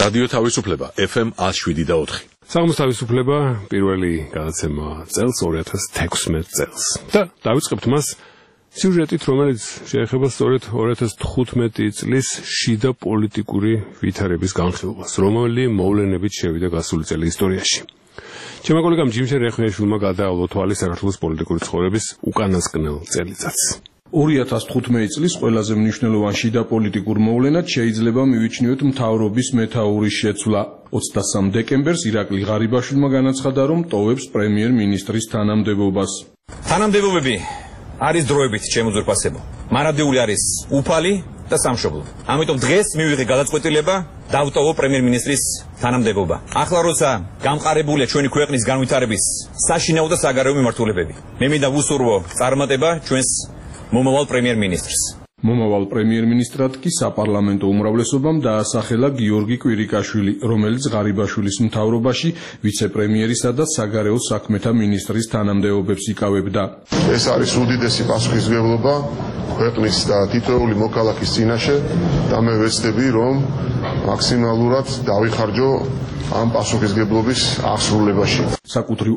რადიო თავისუფლება FM 107.4. საღამოს თავისუფლება პირველი გადაცემა წელს 2016 წელს. და დავიწყებთ მას სიუჟეტით, რომელიც შეეხება სწორედ 2015 წლის შიდა პოლიტიკური ვითარების განხილვას, რომელი მოვლენებით შევიდა გასული წელი ისტორიაში. ჩემო კოლეგამ ჯიმშენ რეხმიაშვილმა გადაავლო თვალი საქართველოს პოლიტიკური ცხოვრების უკანასკნელ წელიწადს. 2015 წლის ყველაზე მნიშვნელოვანი შიდა პოლიტიკურ მოვლენად შეიძლება მივიჩნიოთ მთავრობის მეთაურის შეცვლა. 23 დეკემბერს ირაკლი ღარიბაშვილმა განაცხადა, რომ ტოვებს პრემიერ-მინისტრის თანამდებობას. თანამდებობები არის დროებით შემოძვირფასებო. მარადიული არის უფალი და სამშობლო. ამიტომ დღეს მივიღე გადაწყვეტილება დავტოვო პრემიერ-მინისტრის თანამდებობა. ახლა როცა გამყარებულია ჩვენი ქვეყნის განვითარების საშინაო და საგარეო მიმართულებები, მე მინდა ვუსურვო წარმატება ჩვენს მომავალ პრემიერ-მინისტრს. მომავალ პრემიერ-მინისტრად კი საპარლამენტო უმრავლესობამ დაასახელა გიორგი კვირიკაშვილი, რომელიც ღარიბაშვილის მთავრობაში ვიცე-პრემიერისა და საგარეო საქმეთა მინისტრის თანამდებობებს იკავებდა. ეს არის უდიდესი პასუხისმგებლობა ქვეყნის და თითოეული მოქალაქის წინაშე და მე ვეცდები, რომ მაქსიმალურად დავიხარჯო ამ პასუხისმგებლობის აღსრულებაში. საკუთრივ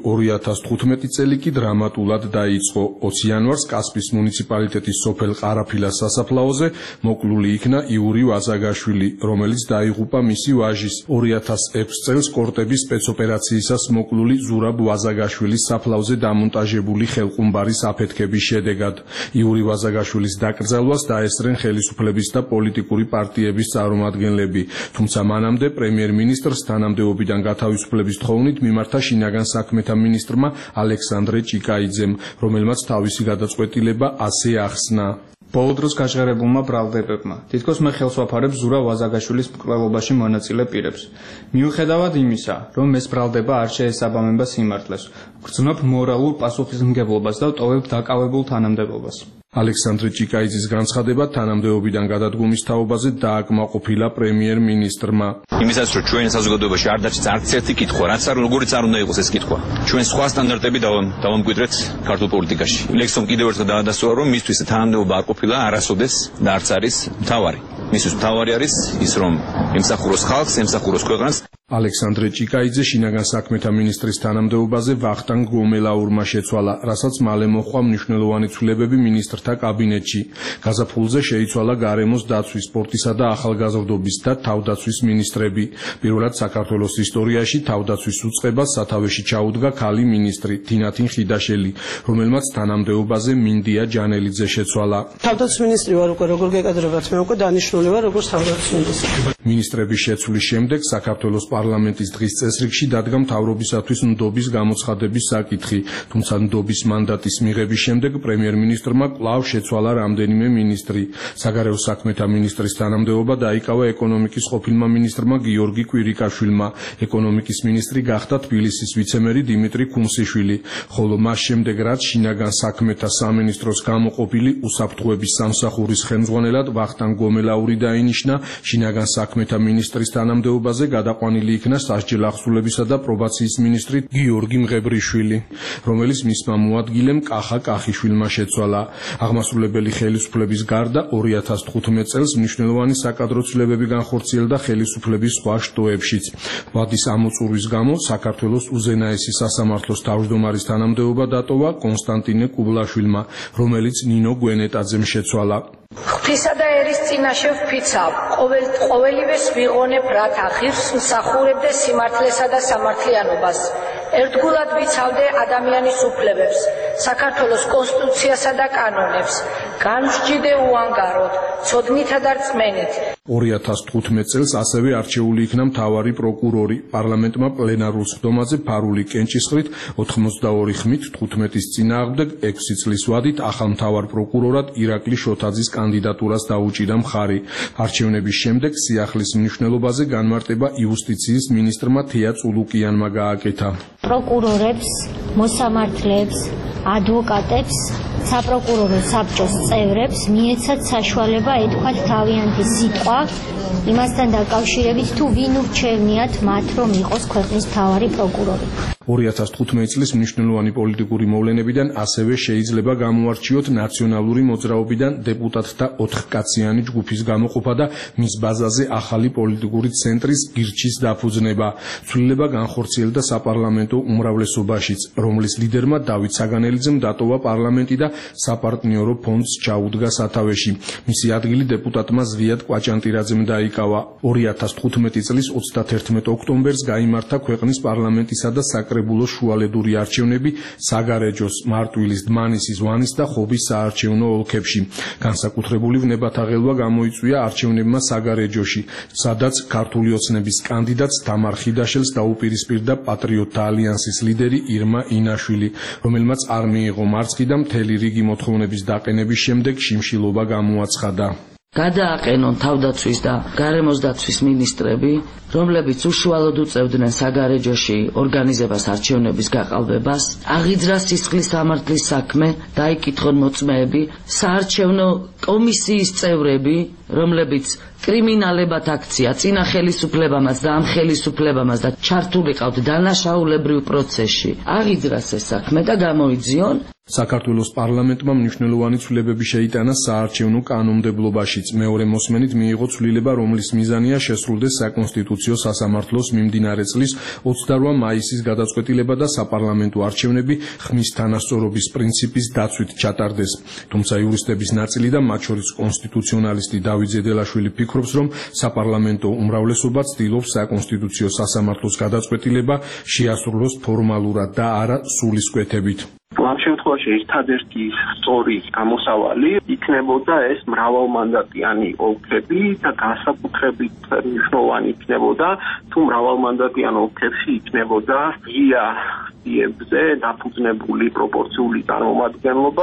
2015 წელი კი დრამატულად დაიწყო. 20 იანვარს კასპის მუნიციპალიტეტის სოფელ ყარაფილას სასაფლაოზე მოკლული იქნა იური ვაზაგაშვილი, რომელიც დაიღუპა მისი ვაჟის. 2006 წელს კორტების სპეცოპერაციისას მოკლული ზურაბ ვაზაგაშვილის საფლავზე დამონტაჟებული ხელყუმბარის აფეთქების შედეგად. იური ვაზაგაშვილის დაკრძალვას დაესწრენ ხელისუფლების და პოლიტიკური პარტიების წარმომადგენლები, თუმცა მანამდე პრემიერ-მინისტრს თანამდებობიდან გათავისუფლების თხოვნით მიმართა შინაგან საქმეთა მინისტრმა ალექსანდრე ჭიკაიძემ, რომელმაც თავისი გადაწყვეტილება ასე ახსნა. ბოლო დროს გაჟღერებულმა ბრალდებებმა თითქოს მე ხელს ვაფარებ ზურაბ ვაზაგაშვილის მკვლელობაში მონაწილე პირებს. მიუხედავად იმისა, რომ ეს ბრალდება არ შეესაბამება სიმართლეს, ვგრძნობ მორალურ პასუხისმგებლობას და ვტოვებ დაკავებულ თანამდებობას. ალექსანდრე ჭიკაიძის განცხადება თანამდებობიდან გადადგომის თაობაზე დააკმაყოფილა პრემიერ-მინისტრმა. იმისაც, რომ ჩვენ საზოგადოებაში არ დაჭერს არც ერთი კითხვა, რაც არ როგორიც არ უნდა იყოს ეს კითხვა. ჩვენ სხვა სტანდარტები დავამკვიდრეთ ქართულ პოლიტიკაში. ლექსომ კიდევ ერთხელ დაადასტურა, რომ მისთვის თანამდებობა არ ყოფილა არასოდეს და არც არის მთავარი. მისთვის მთავარი არის ის, რომ ემსახუროს ხალხს, ემსახუროს ქვეყანას. ალექსანდრე ჭიკაიძე შინაგან საქმეთა მინისტრის თანამდებობაზე ვახტანგ გომელაურმა შეცვალა, რასაც მალე მოჰყვა მნიშვნელოვანი ცვლილებები მინისტრთა კაბინეტში. გაზაფხულზე შეიცვალა გარემოს დაცვის, სპორტისა და ახალგაზრდობის და თავდაცვის მინისტრები. პირველად საქართველოს ისტორიაში თავდაცვის უწყებას სათავეში ჩაუდგა ქალი მინისტრი თინათინ ხიდაშელი, რომელმაც თანამდებობაზე მინდია ჯანელიძე შეცვალა. თავდაცვის მინისტრი ვარ უკვე როგორ გეკადრებათ, მე უკვე დანიშნული ვარ როგორც თავდაცვის მინისტრი. მინისტრების შეცვლის შემდეგ საქართველოს პარლამენტის დღის წესრიგში დადგა მთავრობისათვის ნდობის გამოცხადების საკითხი, თუმცა ნდობის მანდატის მიღების შემდეგ პრემიერ-მინისტრმა კვლავ შეცვალა რამდენიმე მინისტრი. საგარეო საქმეთა მინისტრის თანამდებობა დაიკავა ეკონომიკის ყოფილმა მინისტრმა გიორგი კვირიკაშვილმა. ეკონომიკის მინისტრი გახდა თბილისის ვიცემერი დიმიტრი ქუმსიშვილი, ხოლო მას შემდეგ რაც შინაგან საქმეთა სამინისტროს გამოყოფილი უსაფრთხოების სამსახურის ხელმძღვანელად ვახტანგ გომელაური დაინიშნა, შინაგან საქმეთა მინისტრის თანამდებობაზე გადაყვანილი იქნა სასჯელ ახსულებისა და პრობაციის მინისტრი გიორგი მღებრიშვილი, რომელიც მისმა მოადგილემ კახა კახიშვილმა შეცვალა. აღმასრულებელი ხელისუფლების გარდა 2015 წელს მნიშვნელოვანი საკადრო ცვლილებები განხორციელდა ხელისუფლების სხვა შტოებშიც. ვადის ამოწურვის გამო საქართველოს უზენაესი სასამართლოს თავმჯდომარის თანამდებობა დატოვა კონსტანტინე კუბლაშვილმა, რომელიც ნინო გვენეტაძემ შეცვალა. ღვთისა და ერის წინაშე ვფიცავ, ყოველივეს ვიღონებ, რათა ღირს მსახურებდე სიმართლესა და სამართლიანობას. ერთგულად ვიცავდე ადამიანის უფლებებს, საქართველოს კონსტიტუციასა და კანონებს, განვსჯიდე უანგაროდ, ცოდნითა და რწმენით. 2015 წელს ასევე არჩეული იქნა მთავარი პროკურორი. პარლამენტმა პლენარულ სხდომაზე ფარული კენჭისყრით 82 ხმით 15-ის წინააღმდეგ 6 წლის ვადით ახალ მთავარ პროკურორად ირაკლი შოთაძის კანდიდატურას დაუჭირა მხარი. არჩევნების შემდეგ სიახლის მნიშვნელობაზე განმარტება იუსტიციის მინისტრმა თეა წულუკიანმა გააკეთა. პროკურორებს, მოსამართლეებს, ადვოკატებს, საპროკურორო საბჭოს წევრებს მიეცათ საშუალება ეთქვათ თავიანთი სიტყვა იმასთან დაკავშირებით, თუ ვინ ურჩევნიათ მათ, რომ იყოს ქვეყნის მთავარი პროკურორი. 2015 წლის მნიშვნელოვანი პოლიტიკური მოვლენებიდან ასევე შეიძლება გამოარჩიოთ ნაციონალური მოძრაობიდან დეპუტატთა 4-კაციანი ჯგუფის გამოყოფა და მის ბაზაზე ახალი პოლიტიკური ცენტრის გირჩის დაფუძნება. ცვლილება განხორციელდა საპარლამენტო უმრავლესობაშიც, რომლის ლიდერმა დავით საგანელიძემ დატოვა პარლამენტი და საპარტნიორო ფონდს ჩაუდგა სათავეში. მისი ადგილი დეპუტატმა ზვიად კვაჭანტირაძემ დაიკავა. 2015 წლის 31 ოქტომბერს გაიმართა ქვეყნის პარლამენტისა და საკრებულოს შუალედური არჩევნები საგარეჯოს, მარტვილის, დმანისის, ვანის და ხობის საარჩევნო ოლქებში. განსაკუთრებული ვნებათაღელვა გამოიწვია არჩევნებმა საგარეჯოში, სადაც ქართული ოცნების კანდიდატს თამარ ხიდაშელს დაუპირისპირდა პატრიოტთა ალიანსის ლიდერი ირმა ინაშვილი, რომელმაც არ მიიღო მარცხი და მთელი რიგი მოთხოვნების დაყენების შემდეგ შიმშილობა გამოაცხადა. გადააყენონ თავდაცვის და გარემოს დაცვის მინისტრები, რომლებიც უშუალოდ უწევდნენ საგარეჯოში ორგანიზებას არჩევნების გაყალბებას, აღიძრას სისხლის სამართლის საქმე, დაიკითხონ მოწმეები, საარჩევნო კომისიის წევრები, რომლებიც კრიმინალებად აქცია წინა ხელისუფლებამაც და ამ ხელისუფლებამაც და ჩართულიყავთ დანაშაულებრივ პროცესში, აღიძრას ეს საქმე და გამოიძიონ. საქართველოს პარლამენტმა მნიშვნელოვანი ცვლილებები შეიტანა საარჩევნო კანონმდებლობაშიც. მეორე მოსმენით მიიღო ცვლილება, რომლის მიზანია შესრულდეს საკონსტიტუციო სასამართლოს მიმდინარე წლის 28 მაისის გადაწყვეტილება და საპარლამენტო არჩევნები ხმის თანასწორობის პრინციპის დაცვით ჩატარდეს. თუმცა იურისტების ნაწილი და მათ შორის კონსტიტუციონალისტი დავით ზედელაშვილი ფიქრობს, რომ საპარლამენტო უმრავლესობა ცდილობს საკონსტიტუციო სასამართლოს გადაწყვეტილება შეასრულოს ფორმალურად და არა სულისკვეთებით. ამ შემთხვევაში ერთადერთი სწორი გამოსავალი იქნებოდა ეს მრავალმანდატიანი ოლქები და განსაკუთრებით მნიშვნელოვანი იქნებოდა თუ მრავალმანდატიან ოლქებში იქნებოდა ღია სიებზე დაფუძნებული პროპორციული წარმომადგენლობა.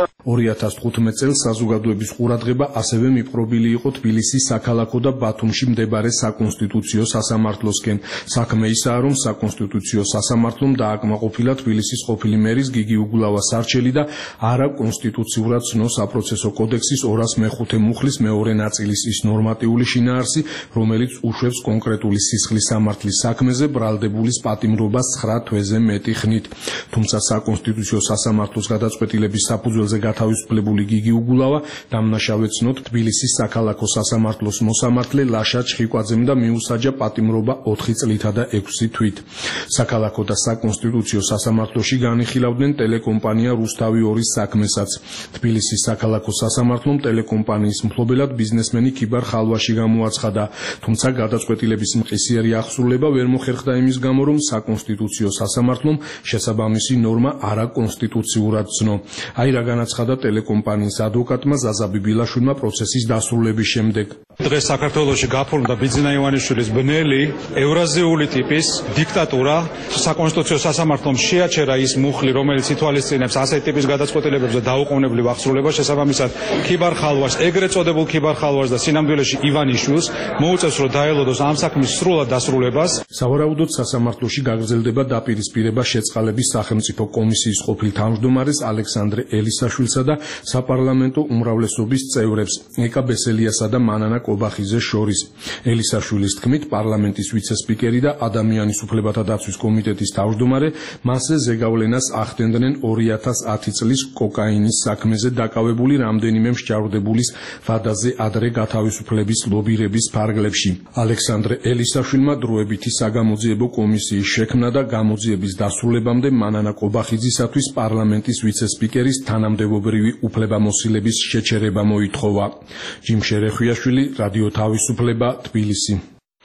2015 წელს საზოგადოების ყურადღება ასევე მიპყრობილი იყო თბილისის საქალაქო და ბათუმში მდებარე საკონსტიტუციო სასამართლოსკენ. საქმე ისაა, რომ საკონსტიტუციო სასამართლომ დააკმაყოფილა თბილისის ყოფილი მერის გიგი უგულავას არჩელი და არა კონსტიტუციურად ცნო საპროცესო კოდექსის 205 მუხლის მეორე ნაწილის ის ნორმატიული შინაარსი, რომელიც უშვებს კონკრეტული სისხლის სამართლის საქმეზე ბრალდებულის პატიმრობას 9 თვეზე მეტი ხნით. თუმცა საკონსტიტუციო სასამართლოს გადაწყვეტილების საფუძველზე თავისუფლებული გიგი უგულავა დამნაშავედ ცნოთ თბილისის საქალაქო სასამართლოს მოსამართლე ლაშა ჩხიკვაძემ და მიუსაჯა პატიმრობა 4 წლითა და 6 თვით. საქალაქო და საკონსტიტუციო სასამართლოში განიხილავდნენ ტელეკომპანია რუსთავი 2-ის საქმესაც. თბილისის საქალაქო სასამართლომ ტელეკომპანიის მფლობელად ბიზნესმენი ქიბარ ხალვაში გამოაცხადა, თუმცა გადაწყვეტილების მყისიერი აღსრულება ვერ მოხერხდა იმის გამო, რომ საკონსტიტუციო სასამართლომ შესაბამისი ნორმა არაკონსტიტუციურად ცნო. აი რა განაცხადა ტელეკომპანიის ადვოკატმა ზაზა ბიბილაშვილმა პროცესის დასრულების შემდეგ. დღეს საქართველოში გაფორმდა ბიძინა ივანიშვილის ბნელი ევრაზიული ტიპის დიქტატურა. საკონსტიტუციო სასამართლომ შეაჩერა ის მუხლი, რომელიც ითვალისწინებს ასეთი ტიპის გადაწყვეტილებებს და დაუყოვნებლივ აღსრულებას. შესაბამისად, ქიბარ ხალვას, ეგრეთ წოდებულ ქიბარ ხალვას და სინამდვილეში ივანიშვილს მოუწევს, რომ დაელოდოს ამ საქმის სრულად დასრულებას. სავარაუდოდ სასამართლოში გაგრძელდება დაპირისპირება შეწყალების სახელმწიფო კომისიის ყოფილ თავმჯდომარეს ალექსანდრე ელისაშვილსა და საპარლამენტო უმრავლესობის წევრებს ეკა ბესელიასა და მანანა კობახიძეს შორის. ელისაშვილის თქმით, პარლამენტის ვიცე-სპიკერი და ადამიანის უფლებათა დაცვის კომიტეტის თავმჯდომარე მასზე ზეგავლენას ახდენდნენ 2010 წლის კოკაინის საქმეზე დაკავებული რამდენიმე მსჯავრდებულის ვადაზე ადრე გათავისუფლების ლობირების ფარგლებში. ალექსანდრე ელისაშვილმა დროებითი საგამოძიებო კომისიის შექმნა და გამოძიების დასრულებამდე მანანა კობახიძისათვის პარლამენტის ვიცე-სპიკერის თანამდებობრივი უფლებამოსილების შეჩერება მოითხოვა. ჯიმ შერეხვიაშვილი, რადიო თავისუფლება, თბილისი.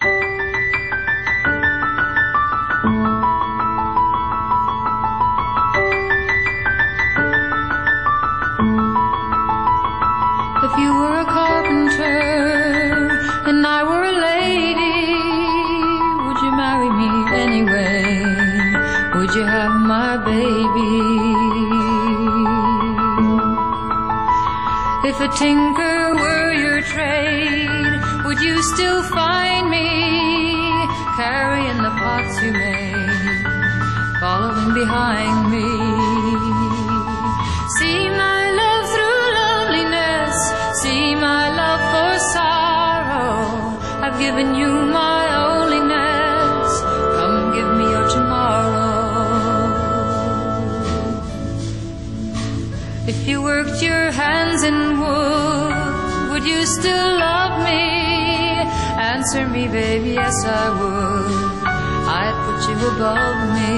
If you were a carpenter and I were a lady, would you marry me anyway? Would you have my baby? If a tinker were your trade, would you still find me carrying the pots you made, following behind me? See my love through loneliness, see my love for sorrow. I've given you my onlyness, come give me your tomorrow. worked your hands in wood, would you still love me? Answer me, baby, yes I would. I'd put you above me.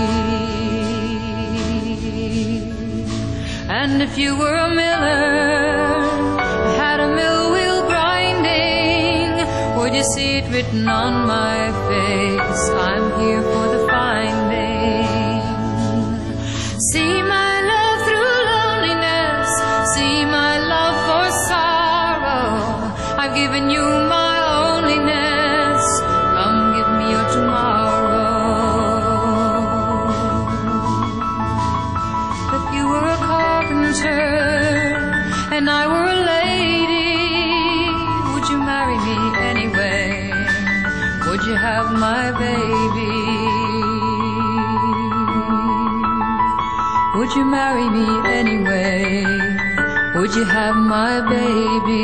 And if you were a miller, had a mill wheel grinding, would you see it written on my face? I'm here for the finding. See my love through loneliness, see my love for sorrow. I've given you my loneliness, come give me your tomorrow. If you were a carpenter and I were a lady, would you marry me anyway? Would you have my baby? Would you marry me anyway? Would you have my baby?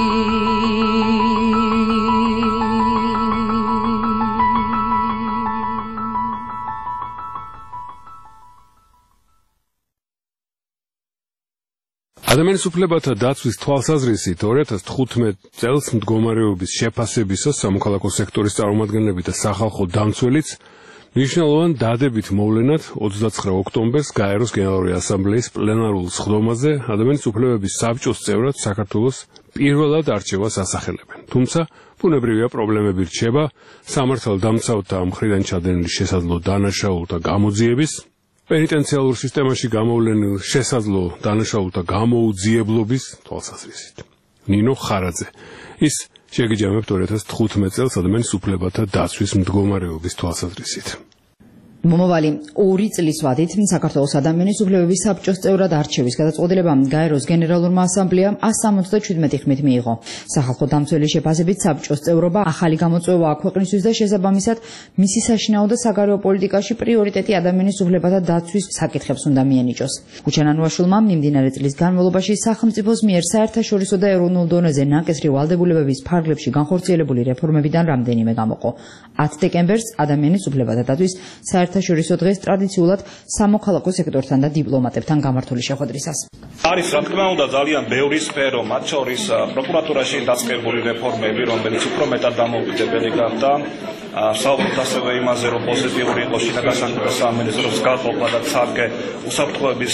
ადამიანის უფლებათა დაცვის თვალსაზრისით 2015 წელს მდგომარეობის შეფასებისას სამოქალაქო სექტორის წარმომადგენლები და სახალხო დამცველიც მნიშვნელოვან დადებით მოვლენად 29 ოქტომბერს გაეროს გენერალური ასამბლეის პლენარულ სხდომაზე ადამიანის უფლებების საბჭოს წევრად საქართველოს პირველად არჩევას ასახელებენ. თუმცა ბუნებრივია პრობლემები რჩება სამართალდამცავთა მხრიდან ჩადენილი შესაძლო დანაშაულთა გამოძიების, პენიტენციალურ სისტემაში გამოვლენილ შესაძლო დანაშაულთა გამოუძიებლობის თვალსაზრისით. ნინო ხარაძე ის შეგიჯამებთ 2015 წელს ადამიანის უფლებათა დაცვის მდგომარეობის თვალსაზრისით. მომავალი 2 წლის ვადით საქართველოს ადამიანის უფლებების საბჭოს წევრად არჩევის გადაწყვეტილება გაეროს გენერალურმა ასამბლეამ 177 ხმით მიიღო. სახალხო დამცველის შეფასებით საბჭოს წევრობა ახალი გამოწვევაა ქვეყნისთვის და შესაბამისად მისი საშინაო და საგარეო პოლიტიკაში პრიორიტეტი ადამიანის უფლებათა დაცვის საკითხებს უნდა მიენიჭოს. უჩანანუაშვილმა მიმდინარე წლის განმავლობაში სახელმწიფოს მიერ საერთაშორისო და ეროვნულ დონეზე ნაკისრი ვალდებულებების ფარგლებში განხორციელებული რეფორმებიდან რამდენიმე გამოყო. 10 დეკემბერს ადამიანის უფლებათა დაცვის საერთაშორისო დღეს ტრადიციულად სამოქალაქო სექტორთან და დიპლომატებთან გამართული შეხვედრისას. არის რა თქმა უნდა ძალიან ბევრი სფერო, მათ შორის პროკურატურაში დაწყებული რეფორმები, რომელიც უფრო მეტად დამოუკიდებელი გახდა. საუბრობთ ასევე იმაზე, რომ პოზიტიური იყო შინაგან საქმეთა სამინისტროს გაყოფა და ცალკე უსაფრთხოების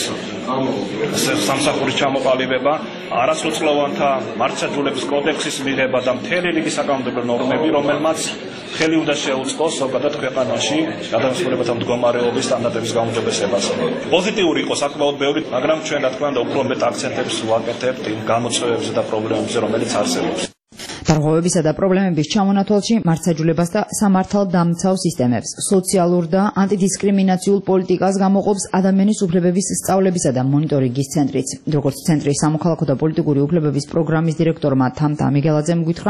სამსახურის ჩამოყალიბება, არასრულწლოვანთა მართლმსაჯულების კოდექსის მიღება და მთელი რიგი საკანონმდებლო ნორმები, რომელმაც ხელი უნდა შეუწყოს ზოგადად ქვეყანაში ადამიანის უფლებათა მდგომარეობის სტანდარტების გაუმჯობესებას. პოზიტიური იყო საკმაოდ ბევრი, მაგრამ ჩვენ რა თქმა უნდა უფრო მეტ აქცენტებს ვაკეთებთ იმ გამოწვევებზე და პრობლემებზე, რომელიც არსებობს. დარღვევებისა და პრობლემების ჩამონათვალში მართლმსაჯულებას და სამართალდამცავ სისტემებს, სოციალურ და ანტიდისკრიმინაციულ პოლიტიკას გამოყოფს ადამიანის უფლებების სწავლებისა და მონიტორინგის ცენტრიც. როგორც ცენტრის სამოქალაქო და პოლიტიკური უფლებების პროგრამის დირექტორმა თამთა მიგელაძემ გითხრა,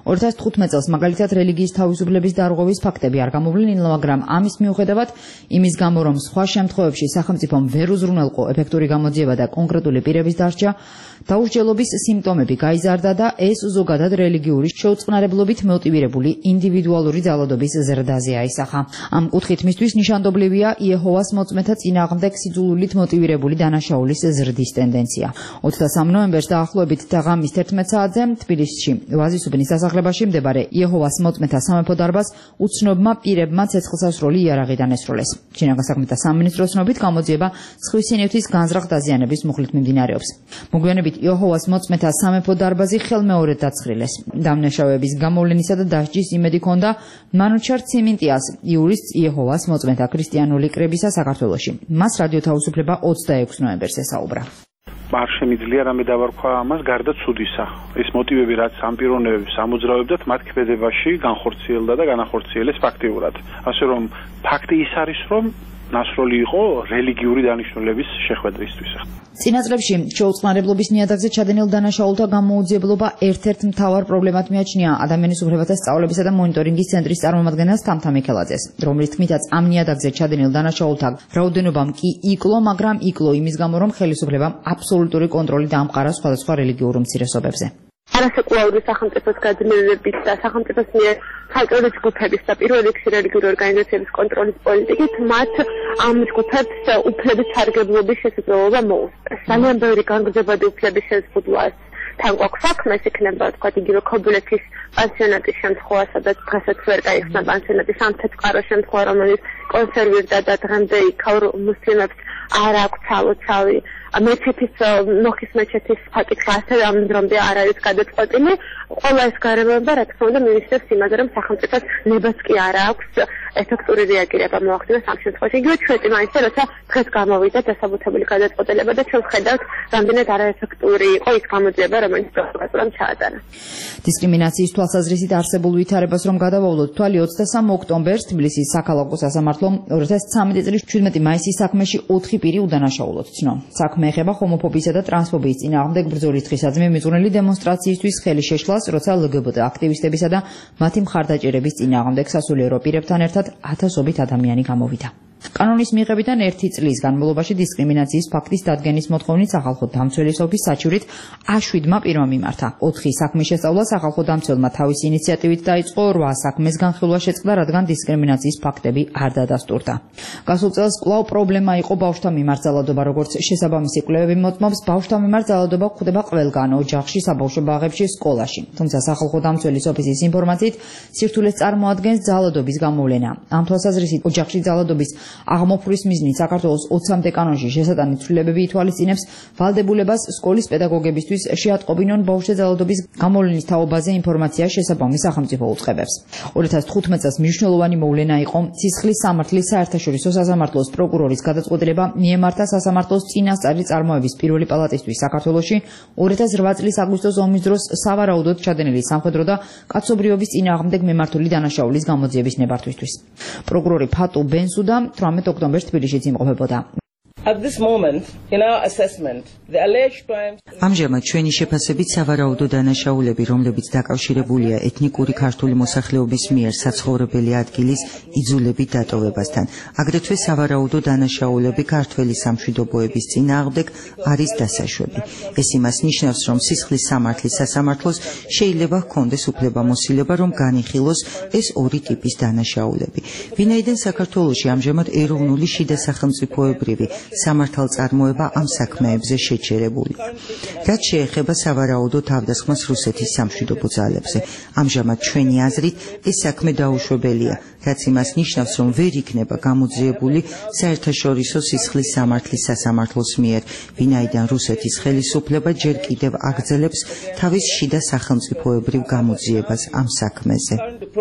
2015 წელს მაგალითად რელიგიის თავისუფლების დარღვევის ფაქტები არ გამოვლენილა, მაგრამ ამის მიუხედავად, იმის გამო რომ სხვა შემთხვევებში სახელმწიფომ ვერ უზრუნველყო ეფექტური გამოძიება და კონკრეტული პირების დარჩა, დაუსჯელობის სიმპტომები გაიზარდა და ეს ზოგადად რელიგიური შეუწყნარებლობით მოტივირებული ინდივიდუალური ძალადობის ზრდაზე აისახა. ამ კუთხით მისთვის ნიშანდობლივია იეჰოვას მოწმეთა წინააღმდეგ სიძულვილით მოტივირებული დანაშაულის ზრდის ტენდენცია. 23 ნოემბერს დაახლოებით თაღამის 11 საათზე თბილისში ვაზისუბნის სასახლებაში მდებარე იეჰოვას მოწმეთა სამეფო დარბაზს უცნობმა პირებმა ცეცხლსასროლი იარაღი დანესროლეს. შინაგან საქმეთა სამინისტროს ცნობით გამოძიება სხვისი ნივთის განზრახ დაზიანების მუხლით მიმდინარეობს. მოგვიანებით იეჰოვას მოწმეთა სამეფო დარბაზი ხელმეორედ დაცხრილეს. დამნაშავეების გამოვლენისა და დასჯის იმედი ჰქონდა მანუჩარ ციმინტიას, იურისტს იეჰოვას მოწმეთა ქრისტიანული კრებისა საქართველოში. მას რადიო თავისუფლება 26 ნოემბერს ესაუბრა. არ შემიძლია რამე დავარქვა ამას გარდა ცუდისა. ეს მოტივები, რაც ამ პიროვნებებს ამოძრავებდათ, მათ ქმედებაში განხორციელდა და განახორციელეს ფაქტიურად. ასე რომ ფაქტი ის არის, რომ ნასროლი იყო რელიგიური დანიშნულების შეხვედრისთვის. წინა წლებში შეუწყნარებლობის ნიადაგზე ჩადენილ დანაშაულთა გამოუძიებლობა ერთ-ერთ მთავარ პრობლემად მიაჩნია ადამიანის უფლებათა სწავლებისა და მონიტორინგის ცენტრის წარმომადგენელს თამთა მიქელაძეს, რომლის თქმითაც ამ ნიადაგზე ჩადენილ დანაშაულთა რაოდენობამ კი იკლო, მაგრამ იკლო იმის გამო, რომ ხელისუფლებამ აბსოლუტური კონტროლი დაამყარა სხვადასხვა რელიგიურ უმცირესობებზე. არასაკულაური სახელმწიფოს გაძლიერებით და სახელმწიფოს მიერ ხალხური ჯგუფების და პირველ რიგში რელიგიური ორგანიზაციების კონტროლის პოლიტიკით მათ ამ ჯგუფებს უფლების სარგებლობის შესაძლებლობა მოუწევს. ძალიან ბევრი განგრძობადი უფლების შეზღუდვას თან გვაქვს საქმე, იქნება თქვა იგივე ქობულეთის პანსიონატის შემთხვევა, სადაც დღესაც ვერ გაიხსნა პანსიონატის ამ თეთრ შემთხვევა, რომელიც კონსერვირდა და დღემდე იქაურ მუსლიმებს არ აქვს ცალო-ცალი. მეჩეთის ნოხის მეჩეთის ფაკითხი ასევე ამ დრომდე არ არის გადაწყვეტილი. ყველა ეს გარემოება, რა თქმა უნდა, მინისტრებს იმაზე, რომ სახელმწიფოს ნებას კი არ აქვს ეფექტური რეაგირება მოახდინოს ამ შემთხვევაში. იგივე ჩვენი მაინც როცა დღეს გამოვიდა დასაბუთებული გადაწყვეტილება და ჩვენ ვხედავთ, რამდენად არაეფექტური იყო ის გამოძიება, რომელიც პროკურატურამ ჩაატარა. დისკრიმინაციის თვალსაზრისით არსებულ ვითარებას რომ გადავავლოთ, თვალი 23 ოქტომბერს თბილისის საქალაქო სასამართლომ 2013 წლის 17 მაისის საქმეში 4 პირი უდანაშაულოდ ცნო. საქმე ეხება ჰომოფობიისა და ტრანსფობიის წინააღმდეგ ბრძოლის დღისადმი მიზღვნილი დემონსტრაციისთვის ხელი შეშლას, როცა LGBT აქტივისტებისა და მათი მხარდაჭერების წინააღმდეგ სასულიერო პირებთან ერთად ათასობით ადამიანი გამოვიდა. კანონის მიღებიდან 1 წლის განმავლობაში დისკრიმინაციის ფაქტის დადგენის მოთხოვნით სახალხო დამცველის ოფისს საჩივრით A7-მა პირმა მიმართა. 4 საქმის შესწავლა სახალხო დამცველმა თავისი ინიციატივით დაიწყო, 8 საქმეს განხილვა შეწყდა, რადგან დისკრიმინაციის ფაქტები არ დადასტურდა. გასულ წელს კვლავ პრობლემა იყო ბავშვთა მიმართ ძალადობა, როგორც შესაბამისი კვლევები მოწმობს, ბავშვთა მიმართ ძალადობა გვხვდება ყველგან, ოჯახში, საბავშვო ბაღებში, სკოლაში. თუმცა სახალხო დამცველის ოფისის ინფორმაციით, სირთულეს წარმოადგენს ძალადობის გამოვლენა. ამ თვალსაზრისით ოჯახში ძალადობის აღმოფხვრვის მიზნით საქართველოს 20-მდე კანონში შესატანი ცვლილებები ითვალისწინებს ვალდებულებას სკოლის პედაგოგებისთვის შეატყობინონ ბავშვზე ძალადობის გამოვლენის თაობაზე ინფორმაცია შესაბამის სახელმწიფო უწყებებს. 2015 წელს მნიშვნელოვანი მოვლენა იყო ცისხლის სამართლის საერთაშორისო სასამართლოს პროკურორის გადაწყვეტილება მიემართა სასამართლოს წინასწარი წარმოების პირველი პალატისთვის საქართველოში 2008 წლის აგვისტოს ომის დროს სავარაუდოდ ჩადენილი სამხედრო და კაცობრიობის წინააღმდეგ მიმართული დანაშაულის გამოძიების ნებართვისთვის. პროკურორი ფატუ ბენსუდა 18 ოქტომბერს თბილისშიც იმყოფებოდა. ამჟამად ჩვენი შეფასებით სავარაუდო დანაშაულები, რომლებიც დაკავშირებულია ეთნიკური ქართული მოსახლეობის მიერ საცხოვრებელი ადგილის იძულებით დატოვებასთან, აგრეთვე სავარაუდო დანაშაულები ქართველი სამშვიდობოების წინააღმდეგ არის დასაშვები. ეს იმას ნიშნავს, რომ სისხლის სამართლის სასამართლოს შეიძლება ჰქონდეს უფლებამოსილება, რომ განიხილოს ეს ორი ტიპის დანაშაულები. ვინაიდან საქართველოში ამჟამად ეროვნული შიდა სახელმწიფოებრივი სამართალწარმოება ამ საქმეებზე შეჩერებული. რაც შეეხება სავარაუდო თავდასხმას რუსეთის სამშვიდობო ძალებზე, ამჟამად ჩვენი აზრით ეს საქმე დაუშვებელია, რაც იმას ნიშნავს, რომ ვერ იქნება გამოძიებული საერთაშორისო სისხლის სამართლის სასამართლოს მიერ, ვინაიდან რუსეთის ხელისუფლება ჯერ კიდევ აგრძელებს თავის შიდა სახელმწიფოებრივ გამოძიებას ამ საქმეზე.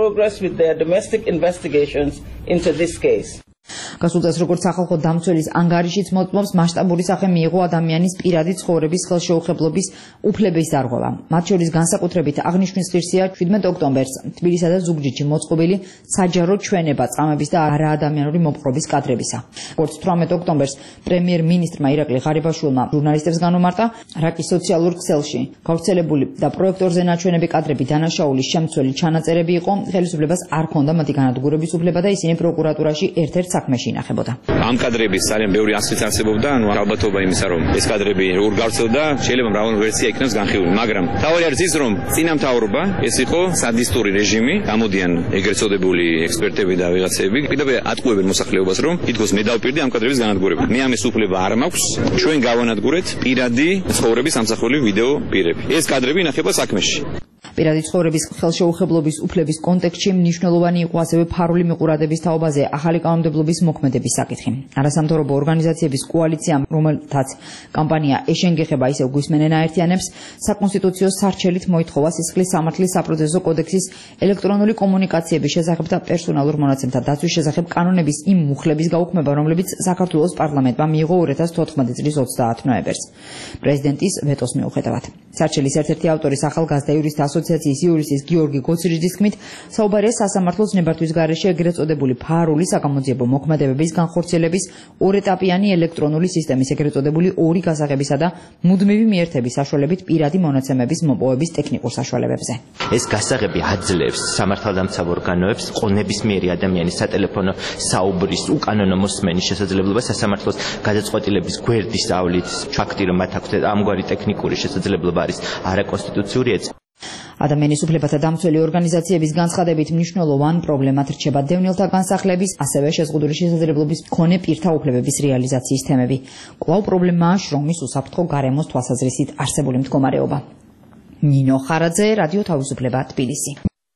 გასულ წელს როგორც სახალხო დამცველის ანგარიშიც მოწმობს, მასშტაბური სახე მიიღო ადამიანის პირადი ცხოვრების ხელშეუხებლობის უფლების დარღვევა. მათ შორის განსაკუთრებით აღნიშვნის ღირსია 17 ოქტომბერს თბილისსა და ზუგდიდში მოწყობილი საჯარო ჩვენება წამების და არაადამიანური მოპყრობის კადრებისა. როგორც 18 ოქტომბერს პრემიერ-მინისტრმა ირაკლი ღარიბაშვილმა ჟურნალისტებს განუმარტა, რაკის სოციალურ ქსელში გავრცელებული და პროექტორზე ნაჩვენები კადრები დანაშაულის შემცველი ჩანაწერები იყო, ხელისუფლებას არ ჰქონდა მათი განადგურების უფლება და ისინი პროკურატურაში ერთ-ერთ საქმეში ინახებოდა. ამ კადრების ძალიან ბევრი ასლიც არსებობდა, ალბათობა იმისა, რომ ეს კადრები როგორ გავრცელდა, შეიძლება მრავალი ვერსია იქნას განხილული, მაგრამ თავი არის ის, რომ წინამთავრობა ეს იყო სადისტური რეჟიმი, გამოდიან ეგრეთ წოდებული ექსპერტები და ვიღაცები, კიდევ ატყუებენ მოსახლეობას, რომ თითქოს მე დავპირდი ამ კადრების განადგურება. მე ამის უფლება არ მაქვს, ჩვენ გავანადგურეთ პირადი ცხოვრების ამსახველი ვიდეო პირები. ეს კადრები ინახება საქმეში. პირადი ცხოვრების ხელშეუხებლობის უფლების კონტექსტში მნიშვნელოვანი იყო ასევე ფარული მიყურადების თაობაზე ახალი კანონმდებლობის მოქმედების საკითხი. არასამთავრობო ორგანიზაციების კოალიციამ, რომელთაც კამპანია ეშენგეხება ისევ გვისმენენ აერთიანებს, საკონსტიტუციო სარჩელით მოითხოვა სისხლის სამართლის საპროცესო კოდექსის ელექტრონული კომუნიკაციების შესახებ და პერსონალურ მონაცემთა დაცვის შესახებ კანონების იმ მუხლების გაუქმება, რომლებიც საქართველოს პარლამენტმა მიიღო 2014 წლის 30 ნოემბერს პრეზიდენტის ვეტოს მიუხედავად. სარჩელის ერთ-ერთი ავტორის ახალგაზრდა იურისტთა ასოციაციის ასოციაციის იურისტის გიორგი გოცირიძის თქმით, საუბარია სასამართლოს ნებართვის გარეშე ეგრეთ წოდებული ფარული საგამოძიებო მოქმედებების განხორციელების ორეტაპიანი ელექტრონული სისტემის ეგრეთ წოდებული ორი გასაღებისა და მუდმივი მიერთების საშუალებით პირადი მონაცემების მოპოვების ტექნიკურ საშუალებებზე. ეს გასაღები აძლევს სამართალდამცავ ორგანოებს ყონებისმიერი ადამიანის სატელეფონო საუბრის უკანონო მოსმენის შესაძლებლობა სასამართლოს გადაწყვეტილების გვერდის ავლით ფაქტი რომ მათ აქვთ ამგვარი ტექნიკური შესაძლებლობა არის არაკონსტიტუციური ეწევა. ადამიანის უფლებათა დამცველი ორგანიზაციების განცხადებით მნიშვნელოვან პრობლემად რჩება დევნილთა განსახლების, ასევე შეზღუდული შესაძლებლობის მქონე პირთა უფლებების რეალიზაციის თემები. კვლავ პრობლემაა შრომის უსაფრთხო გარემოს თვალსაზრისით არსებული მდგომარეობა. ნინო ხარაძე, რადიო თავისუფლება, თბილისი.